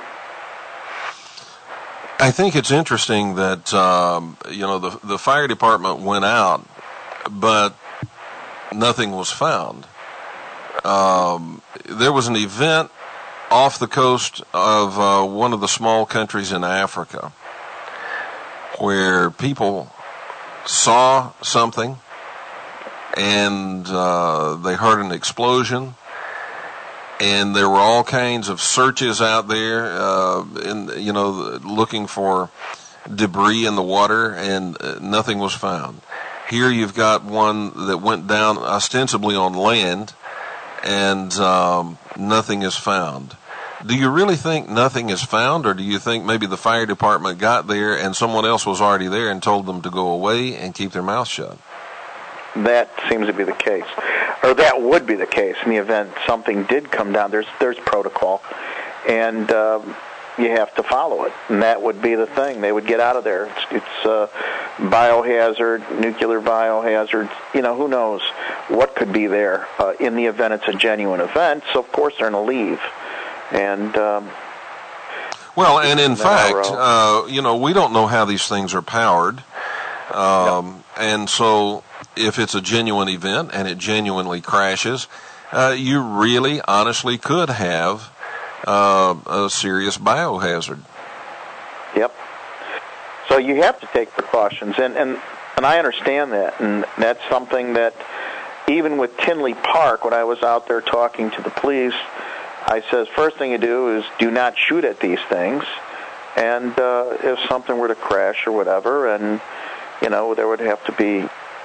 I think it's interesting that, um, you know, the, the fire department went out, but nothing was found. Um, there was an event off the coast of uh, one of the small countries in Africa where people saw something and uh, they heard an explosion, and there were all kinds of searches out there, uh, in, you know, looking for debris in the water, and uh, nothing was found. Here you've got one that went down ostensibly on land, and um, nothing is found. Do you really think nothing is found, or do you think maybe the fire department got there and someone else was already there and told them to go away and keep their mouth shut? That seems to be the case, or that would be the case in the event something did come down. There's there's protocol, and um, you have to follow it, and that would be the thing. They would get out of there. It's, it's uh, biohazard, nuclear biohazard. You know, who knows what could be there uh, in the event it's a genuine event. So of course they're going to leave, and. Um, well, and in fact, uh, you know, we don't know how these things are powered, um, yep. and so. If it's a genuine event and it genuinely crashes, uh, you really, honestly could have uh, a serious biohazard. Yep. So you have to take precautions, and, and, and I understand that, and that's something that even with Tinley Park, when I was out there talking to the police, I says, first thing you do is do not shoot at these things, and uh, if something were to crash or whatever, and, you know, there would have to be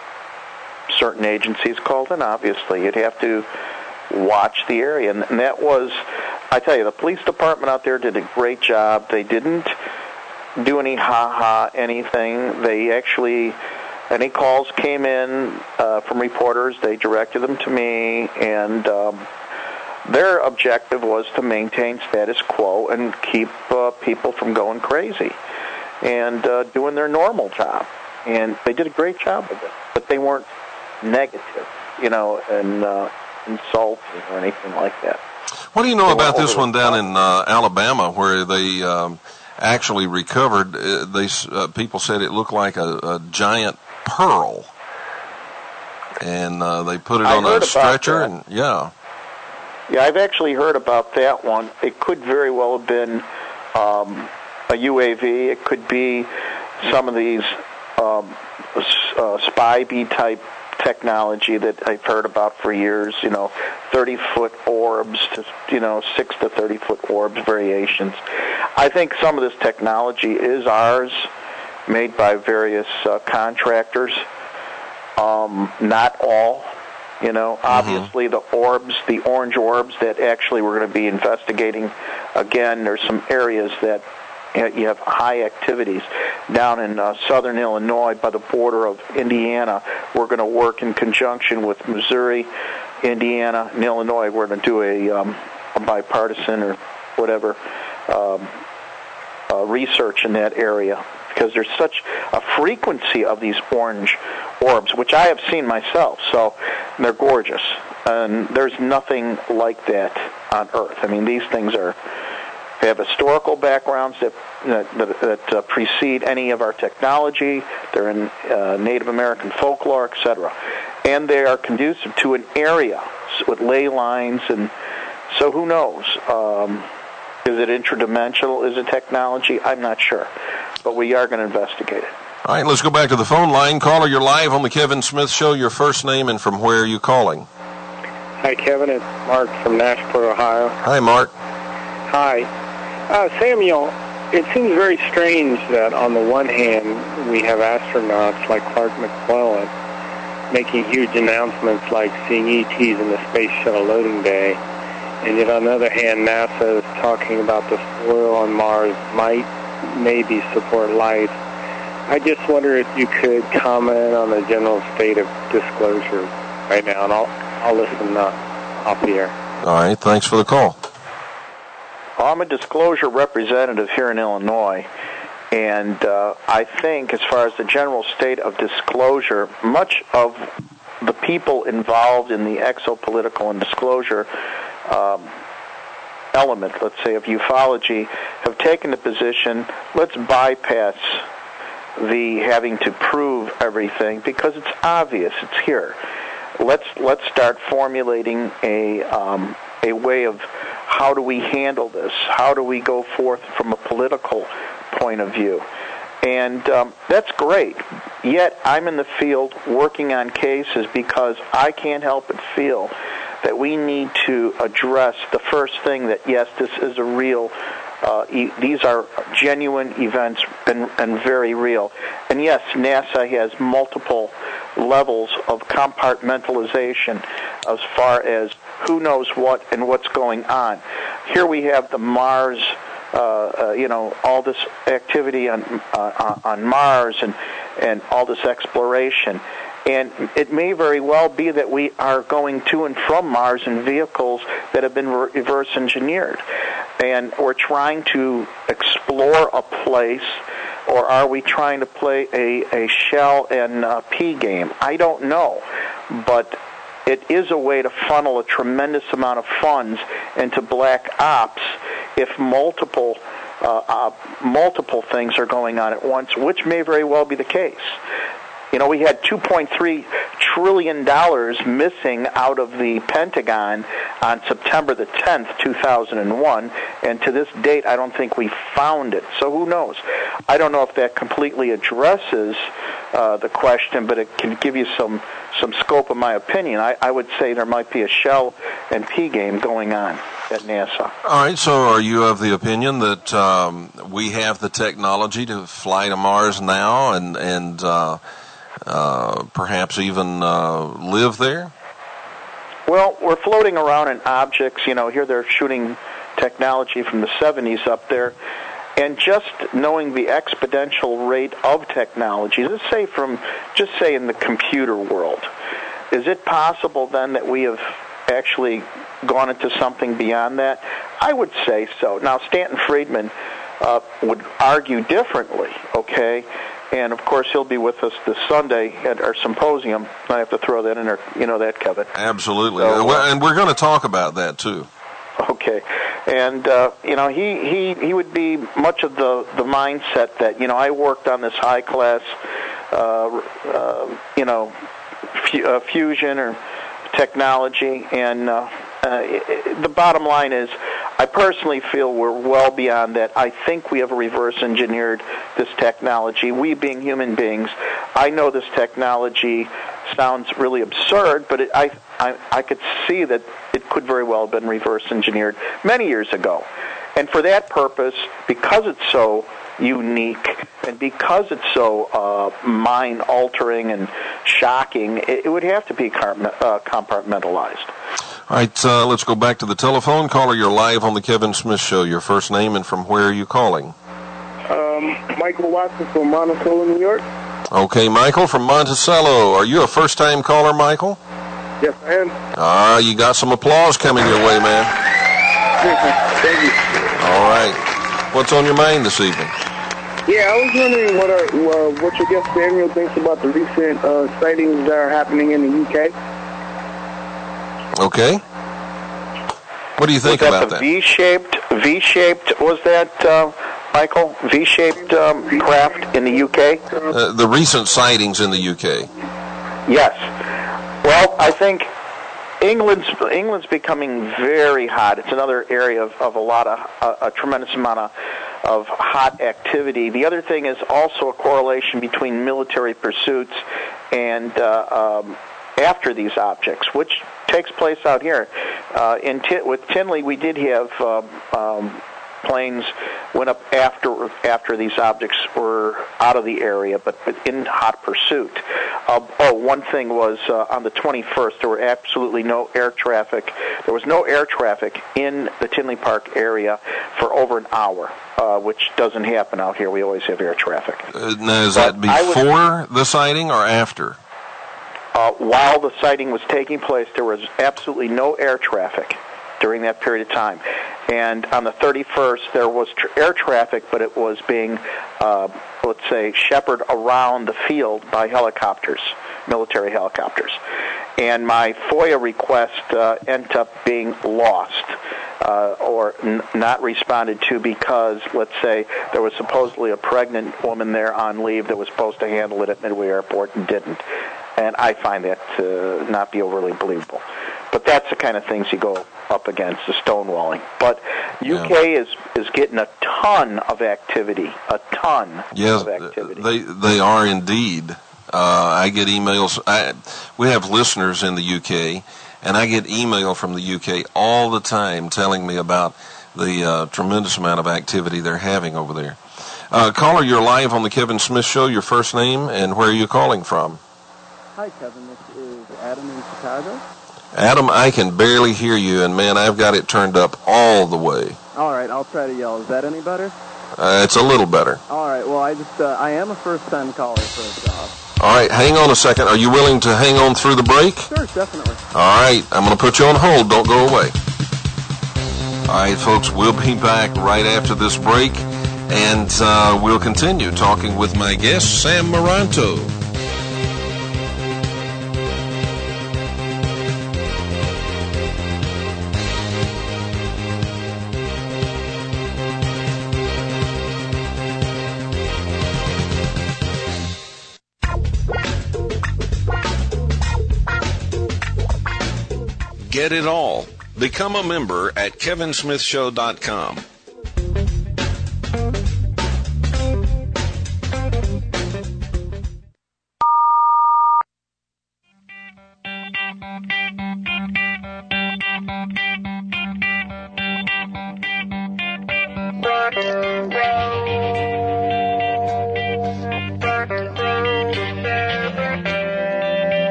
certain agencies called in, obviously. You'd have to watch the area. And, and that was, I tell you, the police department out there did a great job. They didn't do any ha-ha anything. They actually, any calls came in uh, from reporters, they directed them to me, and um, their objective was to maintain status quo and keep uh, people from going crazy and uh, doing their normal job. And they did a great job of it, but they weren't negative, you know, and uh, insulting or anything like that. What do you know they about this one down in uh, Alabama, where they um, actually recovered? Uh, they uh, people said it looked like a, a giant pearl, and uh, they put it I on a stretcher, and yeah, yeah, I've actually heard about that one. It could very well have been um, a U A V. It could be some of these um, uh, spy bee type technology that I've heard about for years, you know, thirty-foot orbs to, you know, six to thirty-foot orbs variations. I think some of this technology is ours, made by various uh, contractors. Um, not all, you know. Mm-hmm. Obviously, the orbs, the orange orbs that actually we're going to be investigating, again, there's some areas that you have high activities. Down in uh, southern Illinois by the border of Indiana, we're going to work in conjunction with Missouri, Indiana, and Illinois. We're going to do a, um, a bipartisan or whatever um, uh, research in that area, because there's such a frequency of these orange orbs, which I have seen myself, so they're gorgeous. And there's nothing like that on Earth. I mean, these things are... They have historical backgrounds that that, that uh, precede any of our technology. They're in uh, Native American folklore, et cetera. And they are conducive to an area with ley lines. And so who knows? Um, is it interdimensional? Is it technology? I'm not sure. But we are going to investigate it. All right, let's go back to the phone line. Caller, you're live on the Kevin Smith Show. Your first name and from where are you calling? Hi, Kevin. It's Mark from Nashport, Ohio. Hi, Mark. Hi. Uh, Samuel, it seems very strange that on the one hand we have astronauts like Clark McClellan making huge announcements like seeing E Ts in the Space Shuttle loading bay, and yet on the other hand NASA is talking about the soil on Mars might maybe support life. I just wonder if you could comment on the general state of disclosure right now, and I'll, I'll listen uh, off the air. All right, thanks for the call. I'm a disclosure representative here in Illinois, And uh, I think as far as the general state of disclosure, much of the people involved in the exopolitical and disclosure um, element, let's say, of ufology, have taken the position, let's bypass the having to prove everything because it's obvious, it's here. Let's let's start formulating a um, a way of how do we handle this? How do we go forth from a political point of view? And um, that's great. Yet I'm in the field working on cases because I can't help but feel that we need to address the first thing that, yes, this is a real, uh, e- these are genuine events and, and very real. And yes, NASA has multiple levels of compartmentalization as far as who knows what and what's going on. Here we have the Mars, uh, uh, you know, all this activity on uh, on Mars and, and all this exploration. And it may very well be that we are going to and from Mars in vehicles that have been reverse engineered. And we're trying to explore a place, or are we trying to play a, a shell and uh, P game? I don't know. But it is a way to funnel a tremendous amount of funds into black ops if multiple uh, uh, multiple things are going on at once, which may very well be the case. You know, we had two point three trillion dollars missing out of the Pentagon on September the tenth, two thousand one, and to this date, I don't think we found it. So who knows? I don't know if that completely addresses uh, the question, but it can give you some, some scope of my opinion. I, I would say there might be a shell and P game going on at NASA. All right, so are you of the opinion that um, we have the technology to fly to Mars now and, and uh, uh, perhaps even uh, live there? Well, we're floating around in objects. You know, here they're shooting technology from the seventies up there. And just knowing the exponential rate of technology, let's say from, just say in the computer world, is it possible then that we have actually gone into something beyond that? I would say so. Now, Stanton Friedman uh, would argue differently, okay? And, of course, he'll be with us this Sunday at our symposium. I have to throw that in there. You know that, Kevin. Absolutely. So, uh, well, and we're going to talk about that, too. Okay. And, uh, you know, he, he, he would be much of the, the mindset that, you know, I worked on this high-class, uh, uh, you know, f- uh, fusion or technology, and uh, uh, it, the bottom line is I personally feel we're well beyond that. I think we have reverse engineered this technology, we being human beings. I know this technology sounds really absurd, but it, I, I I could see that it could very well have been reverse engineered many years ago. And for that purpose, because it's so unique and because it's so uh, mind-altering and shocking, it, it would have to be uh, compartmentalized. All right, uh, let's go back to the telephone. Caller, you're live on the Kevin Smith Show. Your first name and from where are you calling? Um, Michael Watson from Monticello, New York. Okay, Michael from Monticello. Are you a first-time caller, Michael? Yes, I am. Ah, you got some applause coming your way, man. Thank you. All right. What's on your mind this evening? Yeah, I was wondering what are, uh, what your guest Samuel thinks about the recent uh, sightings that are happening in the U K. Okay. What do you think was that about the that? V-shaped, V-shaped, was that, uh, Michael? V-shaped um, craft in the U K? Uh, the recent sightings in the U K. Yes. Well, I think England's England's becoming very hot. It's another area of, of a lot of a, a tremendous amount of, of hot activity. The other thing is also a correlation between military pursuits and uh, um, after these objects, which takes place out here. Uh, in T- with Tinley, we did have um, um, planes went up after after these objects were out of the area, but, but in hot pursuit. Uh, oh, one thing was uh, on the twenty-first, there were absolutely no air traffic. There was no air traffic in the Tinley Park area for over an hour, uh, which doesn't happen out here. We always have air traffic. Uh, now, is but that before the sighting or after? Uh, while the sighting was taking place, there was absolutely no air traffic. during that period of time. And on the thirty-first, there was tr- air traffic, but it was being, uh, let's say, shepherded around the field by helicopters, military helicopters. And my FOIA request uh, ended up being lost uh, or n- not responded to because, let's say, there was supposedly a pregnant woman there on leave that was supposed to handle it at Midway Airport and didn't. And I find that to not be overly believable. But that's the kind of things you go up against, the stonewalling. But U K yeah. is, is getting a ton of activity, a ton yes, of activity. They, they are indeed. Uh, I get emails. I, we have listeners in the U K, and I get email from the U K all the time telling me about the uh, tremendous amount of activity they're having over there. Uh, caller, you're live on the Kevin Smith Show. Your first name and where are you calling from? Hi, Kevin. This is Adam in Chicago. Adam, I can barely hear you, and man, I've got it turned up all the way. All right, I'll try to yell. Is that any better? Uh, it's a little better. All right, well, I just uh, I am a first-time caller first off. All right, hang on a second. Are you willing to hang on through the break? Sure, definitely. All right, I'm going to put you on hold. Don't go away. All right, folks, we'll be back right after this break, and uh, we'll continue talking with my guest, Sam Moranto. Get it all. Become a member at kevin smith show dot com.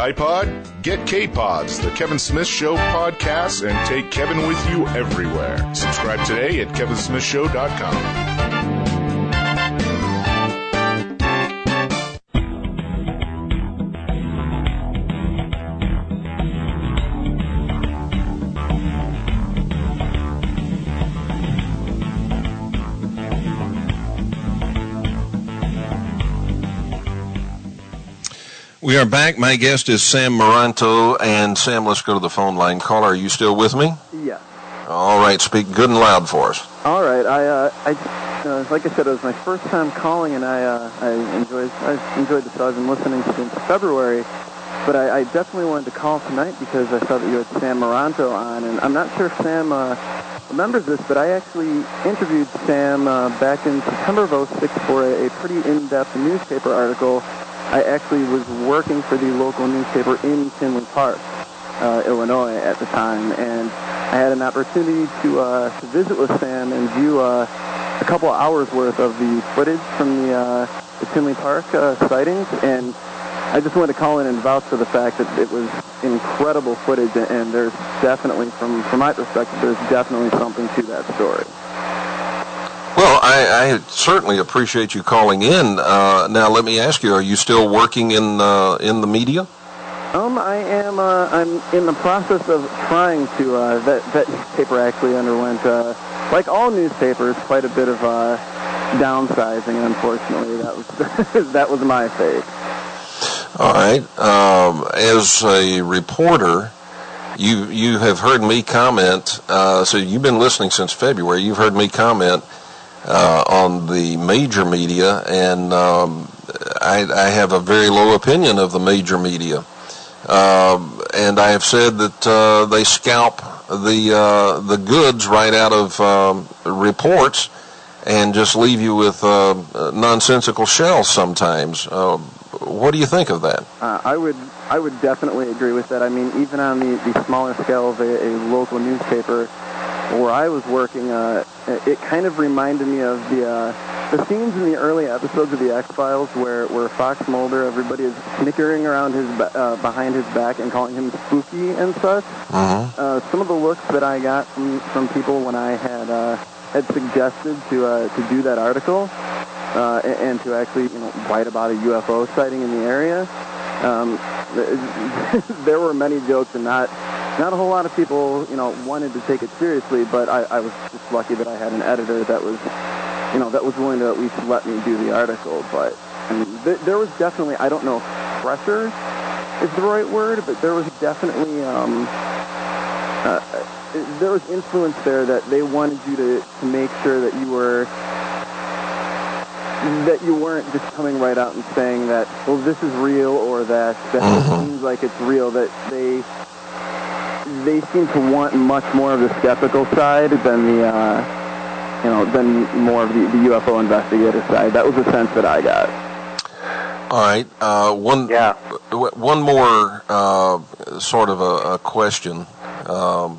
iPod? Get K-Pods, the Kevin Smith Show podcast, and take Kevin with you everywhere. Subscribe today at kevin smith show dot com. We are back. My guest is Sam Maranto. And Sam, let's go to the phone line. Caller, are you still with me? Yeah. All right. Speak good and loud for us. All right. I, uh, I, uh, like I said, it was my first time calling, and I, uh, I enjoyed, I enjoyed the show. I've been listening since February, but I, I definitely wanted to call tonight because I saw that you had Sam Maranto on, and I'm not sure if Sam uh, remembers this, but I actually interviewed Sam uh, back in September of oh six for a, a pretty in-depth newspaper article. I actually was working for the local newspaper in Tinley Park, uh, Illinois at the time, and I had an opportunity to, uh, to visit with Sam and view uh, a couple hours worth of the footage from the, uh, the Tinley Park uh, sightings, and I just wanted to call in and vouch for the fact that it was incredible footage, and there's definitely, from, from my perspective, there's definitely something to that story. Well, I, I certainly appreciate you calling in. Uh, now, let me ask you: are you still working in uh, in the media? Um, I am. Uh, I'm in the process of trying to. Uh, that that newspaper actually underwent, uh, like all newspapers, quite a bit of uh, downsizing. And unfortunately, that was that was my fate. All right. Um, as a reporter, you you have heard me comment. Uh, so you've been listening since February. You've heard me comment Uh, on the major media, and um, I, I have a very low opinion of the major media. Um, and I have said that uh, they scalp the uh, the goods right out of um, reports and just leave you with uh, nonsensical shells sometimes. Uh, what do you think of that? Uh, I would I would definitely agree with that. I mean, even on the, the smaller scale of a, a local newspaper where I was working, uh, it kind of reminded me of the uh, the scenes in the early episodes of the X-Files where, where Fox Mulder, everybody is snickering around his uh, behind his back and calling him spooky and such. Uh-huh. Uh, some of the looks that I got from, from people when I had uh, had suggested to uh, to do that article uh, and, and to actually you know write about a U F O sighting in the area, um, there were many jokes and not. Not a whole lot of people, you know, wanted to take it seriously, but I, I was just lucky that I had an editor that was, you know, that was willing to at least let me do the article. But I mean, th- there was definitely, I don't know if pressure is the right word, but there was definitely, um, uh, there was influence there that they wanted you to, to make sure that you were, that you weren't just coming right out and saying that, well, this is real, or that, that mm-hmm. it seems like it's real, that they... They seem to want much more of the skeptical side than the, uh, you know, than more of the, the U F O investigator side. That was the sense that I got. All right. Uh, one, yeah. one more uh, sort of a, a question. Um,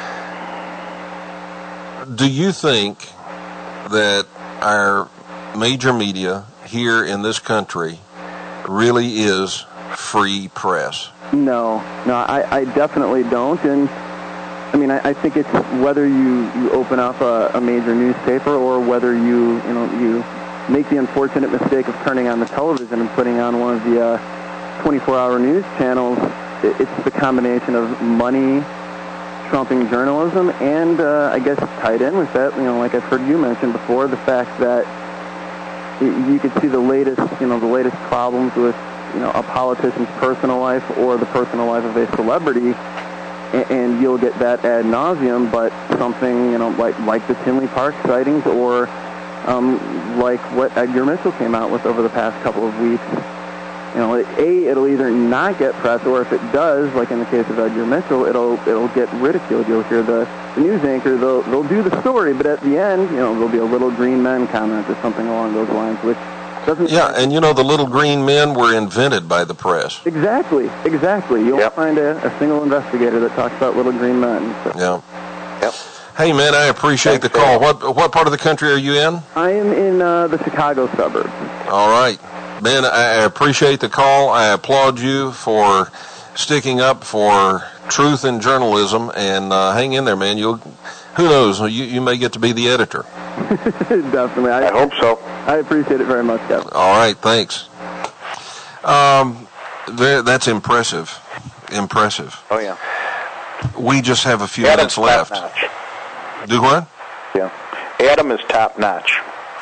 do you think that our major media here in this country really is free press? No, no, I, I definitely don't, and I mean, I, I think it's whether you, you open up a, a major newspaper or whether you, you know, you make the unfortunate mistake of turning on the television and putting on one of the uh, twenty-four hour news channels. It, it's the combination of money trumping journalism, and uh, I guess tied in with that, you know, like I've heard you mention before, the fact that you could see the latest, you know, the latest problems with, you know, a politician's personal life or the personal life of a celebrity, and, and you'll get that ad nauseum. But something, you know, like like the Tinley Park sightings, or um, like what Edgar Mitchell came out with over the past couple of weeks, you know, A, it'll either not get press, or if it does, like in the case of Edgar Mitchell, it'll it'll get ridiculed. You'll hear the, the news anchor, they'll, they'll do the story, but at the end, you know, there'll be a little green men comment or something along those lines, which doesn't... Yeah, and you know, the little green men were invented by the press. Exactly, exactly. You'll yep. find a, a single investigator that talks about little green men. So. Yeah. Yep. Hey, man, I appreciate Thanks, the call. Dave. What what part of the country are you in? I am in uh, the Chicago suburbs. All right. Ben, I appreciate the call. I applaud you for sticking up for truth in journalism, and uh, hang in there, man. You'll, who knows, you, you may get to be the editor. Definitely. I, I hope so. I appreciate it very much, Kevin. All right, thanks. Um, there, that's impressive. Impressive. Oh, yeah. We just have a few Adam's minutes left. Top-notch. Do what? Yeah. Adam is top-notch.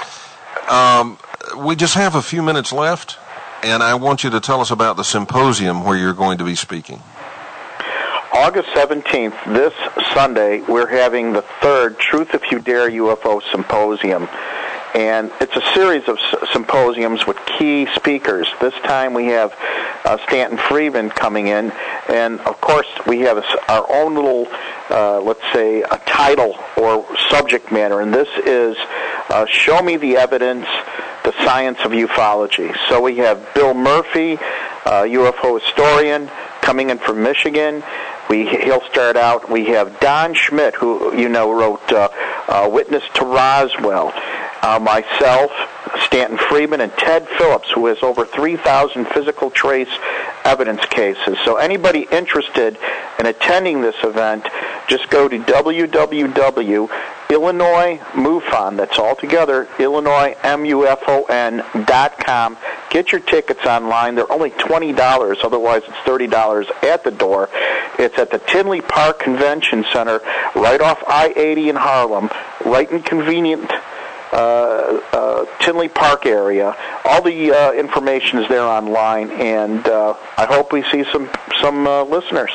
Um, we just have a few minutes left, and I want you to tell us about the symposium where you're going to be speaking. August seventeenth, this Sunday, we're having the third Truth If You Dare U F O Symposium. And it's a series of symposiums with key speakers. This time we have uh, Stanton Friedman coming in. And, of course, we have a, our own little, uh, let's say, a title or subject matter. And this is uh, Show Me the Evidence, the Science of Ufology. So we have Bill Murphy, uh, U F O historian, coming in from Michigan. We, he'll start out. We have Don Schmidt, who, you know, wrote uh, uh, Witness to Roswell. Uh, myself, Stanton Friedman, and Ted Phillips, who has over three thousand physical trace evidence cases. So anybody interested in attending this event, just go to w w w dot illinois mufon, that's all together, Illinois M U F O N dot com. Get your tickets online. They're only twenty dollars. Otherwise, it's thirty dollars at the door. It's at the Tinley Park Convention Center, right off I eighty in Harlem, right in convenient Uh, uh, Tinley Park area. All the uh, information is there online, and uh, I hope we see some some uh, listeners.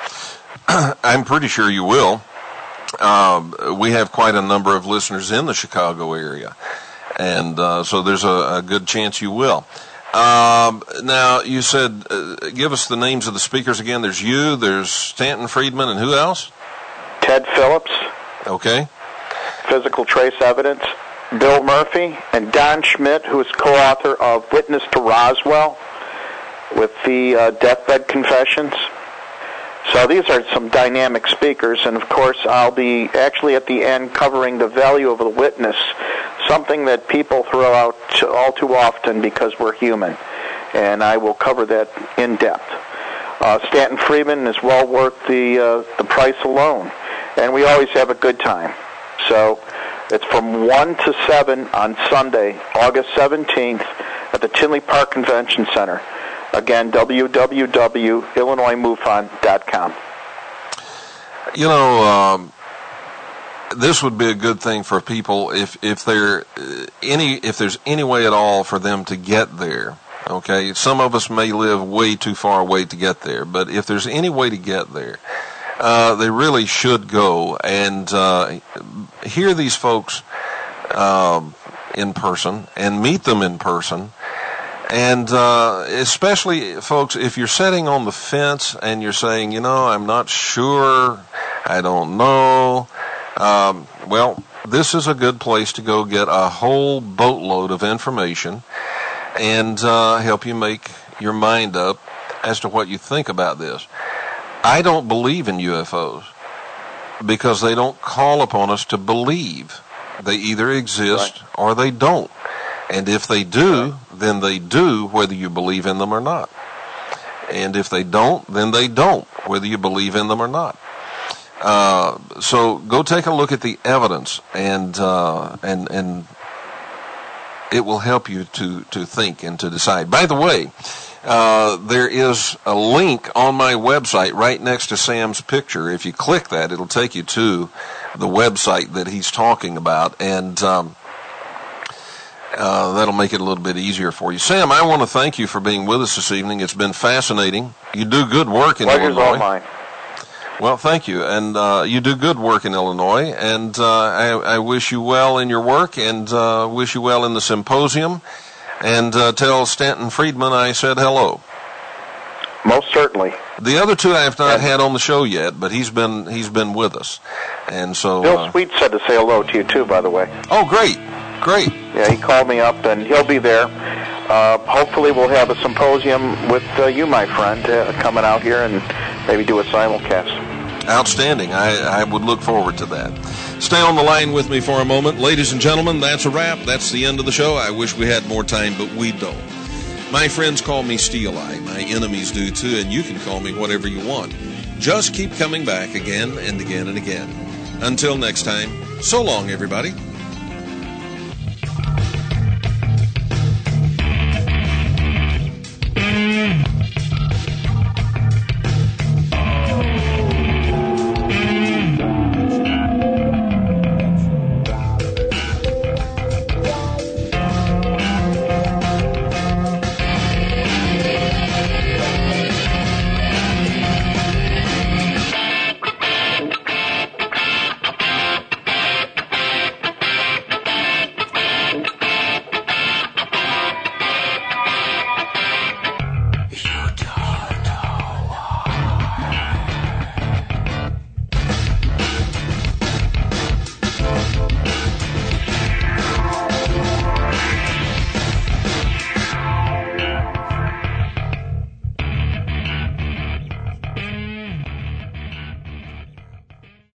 I'm pretty sure you will. Um, we have quite a number of listeners in the Chicago area, and uh, so there's a, a good chance you will. Um, now, you said, uh, give us the names of the speakers again. There's you, there's Stanton Friedman, and who else? Ted Phillips. Okay. Physical Trace Evidence. Bill Murphy, and Don Schmidt, who is co-author of Witness to Roswell with the uh, Deathbed Confessions. So these are some dynamic speakers, and of course I'll be actually at the end covering the value of the witness, something that people throw out all too often because we're human, and I will cover that in depth. Uh, Stanton Friedman is well worth the uh, the price alone, and we always have a good time. So it's from one to seven on Sunday, August seventeenth, at the Tinley Park Convention Center. Again, w w w dot illinois mufon dot com. You know, um, this would be a good thing for people if if there any if there's any way at all for them to get there. Okay, some of us may live way too far away to get there, but if there's any way to get there, Uh, they really should go and uh, hear these folks um, in person and meet them in person. And uh, especially, folks, if you're sitting on the fence and you're saying, you know, I'm not sure, I don't know, um, well, this is a good place to go get a whole boatload of information and uh, help you make your mind up as to what you think about this. I don't believe in U F Os because they don't call upon us to believe. They either exist right. or they don't. And if they do, then they do, whether you believe in them or not. And if they don't, then they don't, whether you believe in them or not. Uh, so go take a look at the evidence, and uh, and and it will help you to to think and to decide. By the way, Uh, there is a link on my website right next to Sam's picture. If you click that, it'll take you to the website that he's talking about, and um, uh, that'll make it a little bit easier for you. Sam, I want to thank you for being with us this evening. It's been fascinating. You do good work in Pleasure's Illinois. all mine. Well, thank you, and uh, you do good work in Illinois, and uh, I, I wish you well in your work, and uh, wish you well in the symposium. And uh, tell Stanton Friedman I said hello. Most certainly. The other two I have not had on the show yet, but he's been he's been with us, and so Bill uh, Sweet said to say hello to you too. By the way. Oh, great, great. Yeah, he called me up, and he'll be there. Uh, hopefully, we'll have a symposium with uh, you, my friend, uh, coming out here and maybe do a simulcast. Outstanding. I, I would look forward to that. Stay on the line with me for a moment. Ladies and gentlemen, that's a wrap. That's the end of the show. I wish we had more time, but we don't. My friends call me Steel Eye. My enemies do too, and you can call me whatever you want. Just keep coming back again and again and again. Until next time, so long, everybody.